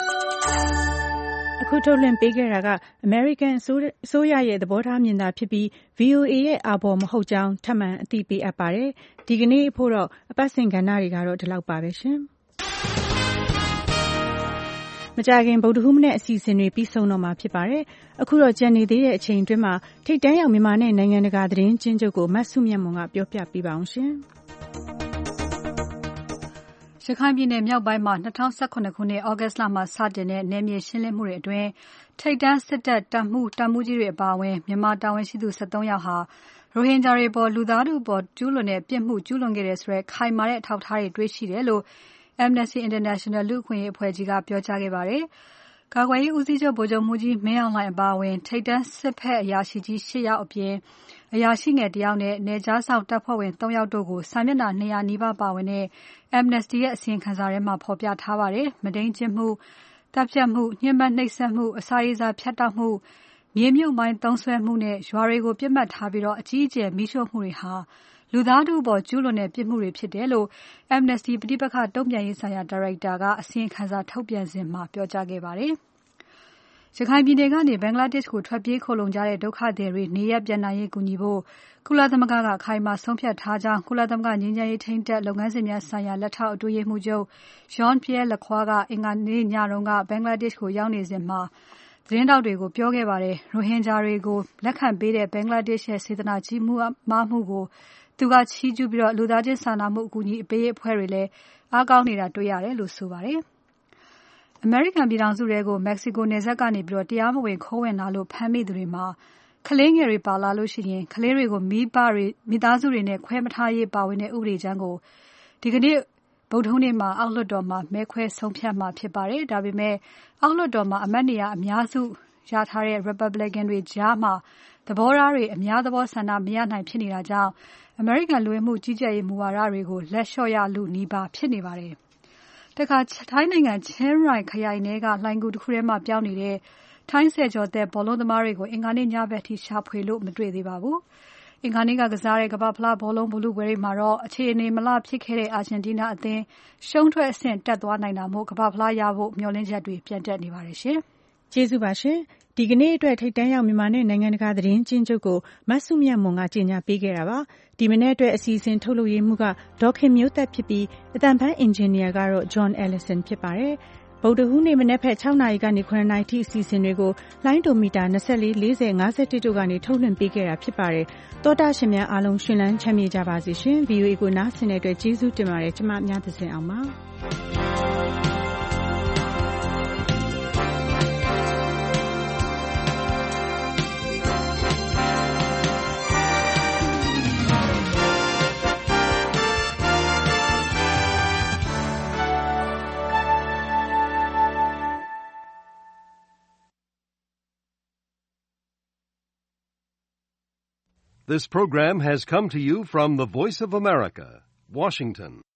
အခုထုတ်လွှင့်ပေးခဲ့တာကအမေရိကန်အစိုးရရဲ့သဘောထားမြင်သာဖြစ်ပြီး ဗီအိုအေ ရဲ့အာဘော်မဟုတ်ကြောင်းထပ်မံအသိပေးအပ်ပါတယ်ဒီကနေ့ဖို့တော့အပတ်စဉ်ကဏ္ဍတွေကတော့ဒီလောက်ပါပဲရှင်မကြခင်ဗုဒ္ဓဟူးမနေ့အစီအစဉ်တွေပြီးဆုံးတော့မှာဖြစ်ပါတယ်အခုတော့ကြံနေသေးတဲ့အချိန်အတွင်းမှာထိတ်တန်းရောက်မြန်မာနဲ့နိုင်ငံတကာသတင်းချင်းချုပ်ကိုမတ်စုမြတ်မွန်ကပြောပြပေးပါအောင်ရှင်ရခိုင်ပြည်နယ်မြောက်ပိုင်းမှာ၂၀၁၇ခုနှစ်ဩဂတ်လမှာစတင်တဲ့နယ်မြေရှင်းလင်းမှုတွေအတွင်းထိပ်တန်းစစ်တပ်တပ်မှုတပ်မှုကြီးတွေအပါအဝင်မြန်မာတာဝန်ရှိသူ၁၃ယောက်ဟာရိုဟင်ဂျာတွေပေါ်လူသားထုပေါ်ကျူးလွန်တဲ့ပြစ်မှုကျူးလွန်ခဲ့တဲ့ဆိုတဲ့ခိုင်မာတဲ့အထောက်အထားတွေတွေ့ရှိတယ်လို့ Amnesty International လူ့အခွင့်အရေးအဖွဲ့ကြီးကပြောကြားခဲ့ပါတယ်။ကာကွယ်ရေးဦးစီးချုပ်ဗိုလ်ချုပ်မှူးကြီးမင်းအောင်လှိုင်အပါအဝင်ထိပ်တန်းစစ်ဖက်အရာရှိကြီး၈ယောက်အပြင်အရာရှိငယ်တယောက်နဲ့နယ်ခြားစောင့်တပ်ဖွဲ့ဝင်၃ယောက်တို့ကိုစာမျက်နှာ၂၀၀နီးပါးပါဝင်တဲ့ Amnesty ရဲ့အစီရင်ခံစာထဲမှာဖော်ပြထားပါတယ်။မုဒိန်းကျင့်မှု၊တပ်ဖြတ်မှု၊ညှဉ်းပန်းနှိပ်စက်မှု၊အစာရေစာဖြတ်တောက်မှု၊မြေမြုပ်မိုင်းသုံးစွဲမှုနဲ့ရွာတွေကိုပြစ်မှတ်ထားပြီးအကြီးအကျယ်မီးရှို့မှုတွေဟာလူသားထုအပေါ်ကျူးလွန်တဲ့ပြစ်မှုတွေဖြစ်တယ်လို့ Amnesty ပဋိပက္ခတုံ့ပြန်ရေးဆိုင်ရာဒါရိုက်တာကအစီရင်ခံစာထုတ်ပြန်စဉ်မှာပြောကြားခဲ့ပါတယ်။ရခိုင်ပြည်နယ်ကနေဘင်္ဂလားဒေ့ရှ်ကိုထွက်ပြေးခိုလှုံကြတဲ့ဒုက္ခသည်တွေနေရပ်ပြန်နိုင်ရေးကူညီဖို့ကုလသမဂ္ဂကအခိုင်အမာဆုံးဖြတ်ထားကြောင်းကုလသမဂ္ဂငြိမ်းချမ်းရေးထိန်းသိမ်းလုပ်ငန်းစဉ်များဆိုင်ရာလက်ထောက်အတွင်းရေးမှူးချုပ် Jean-Pierre Lacroix ကအင်္ဂါနေ့ညတုန်းကဘင်္ဂလားဒေ့ရှ်ကိုရောက်နေစဉ်မှာသတင်းတောက်တွေကိုပြောခဲ့ပါတယ်။ရိုဟင်ဂျာတွေကိုလက်ခံပေးတဲ့ဘင်္ဂလားဒေ့ရှ်ရဲ့စေတနာကြီးမားမှုကိုသူကချီးကျူးပြီးလူသားချင်းစာနာမှုအကူအညီပေးရေးအဖွဲ့တွေလည်းအားကောင်းနေတာတွေ့ရတယ်လို့ဆိုပါတယ်။အမေရိကန်ပြည်ထောင်စုတွေကိုမက္ကဆီကိုနယ်စပ်ကနေပြီးတရားမဝင်ခိုးဝင်လာလို့ဖမ်းမိသူတွေမှာကလေးငယ်တွေပါလာလို့ရှိရင်ကလေးတွေကိုမိဘတွေမိသားစုတွေနဲ့ခွဲမထားရေးပါဝင်တဲ့ဥပဒေကြမ်းကိုဒီကနေ့ဗုဒ္ဓဟူးနေ့မှာအောက်လွှတ်တော်မှာမဲခွဲဆုံးဖြတ်မှာဖြစ်ပါတယ်။ဒါပေမဲ့အောက်လွှတ်တော်မှာအမတ်နေရာအများစုရထားတဲ့ Republican တွေကြားမှာသဘောထားတွေအများသဘောဆန္ဒမရနိုင်ဖြစ်နေတာကြောင့်အမေရိကန်လူဝင်မှုကြီးကြပ်ရေးမူဝါဒတွေကိုလက်လျှော့ရလူနီးပါးဖြစ်နေပါတယ်။တခါထိုင်းနိုင်ငံချင်းရိုင်ခရိုင်ထဲကလှိုင်ကူတစ်ခုထဲမှာပြောင်းနေတဲ့ထိုင်းဆယ်ကျော်သက်ဘောလုံးသမားတွေကိုအင်္ဂါနေ့ညဘက်ထိရှာဖွေလို့မတွေ့သေးပါဘူး။အင်္ဂါနေ့ကကစားတဲ့ကမ္ဘာ့ဖလားဘောလုံးဗိုလ်လုပွဲတွေမှာတော့အခြေအနေမလှဖြစ်ခဲ့တဲ့အာဂျင်တီးနားအသင်းရှုံးထွက်အဆင့်တက်သွားနိုင်တာမို့ကမ္ဘာ့ဖလားရဖို့မျှော်လင့်ချက်တွေပြန်တက်နေပါတယ်ရှင်။ကျေးဇူးပါရှင်။ဒီကနေ့အတွက်ထိတ်တန်းရောက်မြန်မာနဲ့နိုင်ငံတကာသတင်းချင်းချုပ်ကိုမတ်စုမြတ်မွန်ကကြေညာပေးခဲ့တာပါ။ဒီမနေ့အတွက်အစီအစဉ်ထုတ်လုပ်ရေးမှုကဒေါခင်မျိုးသက်ဖြစ်ပြီးအတန်ဖန်အင်ဂျင်နီယာကတော့ John Ellison ဖြစ်ပါတယ်။ဗုဒ္ဓဟူးနေ့မနက်ဖြန်၆နာရီကနေ၇နာရီထိအစီအစဉ်တွေကိုလိုင်းဒိုမီတာ၂၄ ၄၀ ၅၁တို့ကနေထုတ်လွှင့်ပေးခဲ့တာဖြစ်ပါတယ်။သောတာရှင်များအားလုံးရှင်လန်းချမ်းမြေ့ကြပါစေရှင်။ V O A ကိုနားဆင်တဲ့အတွက်ကျေးဇူးတင်ပါတယ်။ကျွန်မမြတ်သဇင်အောင်ပါ။ This program has come to you from the Voice of America, Washington.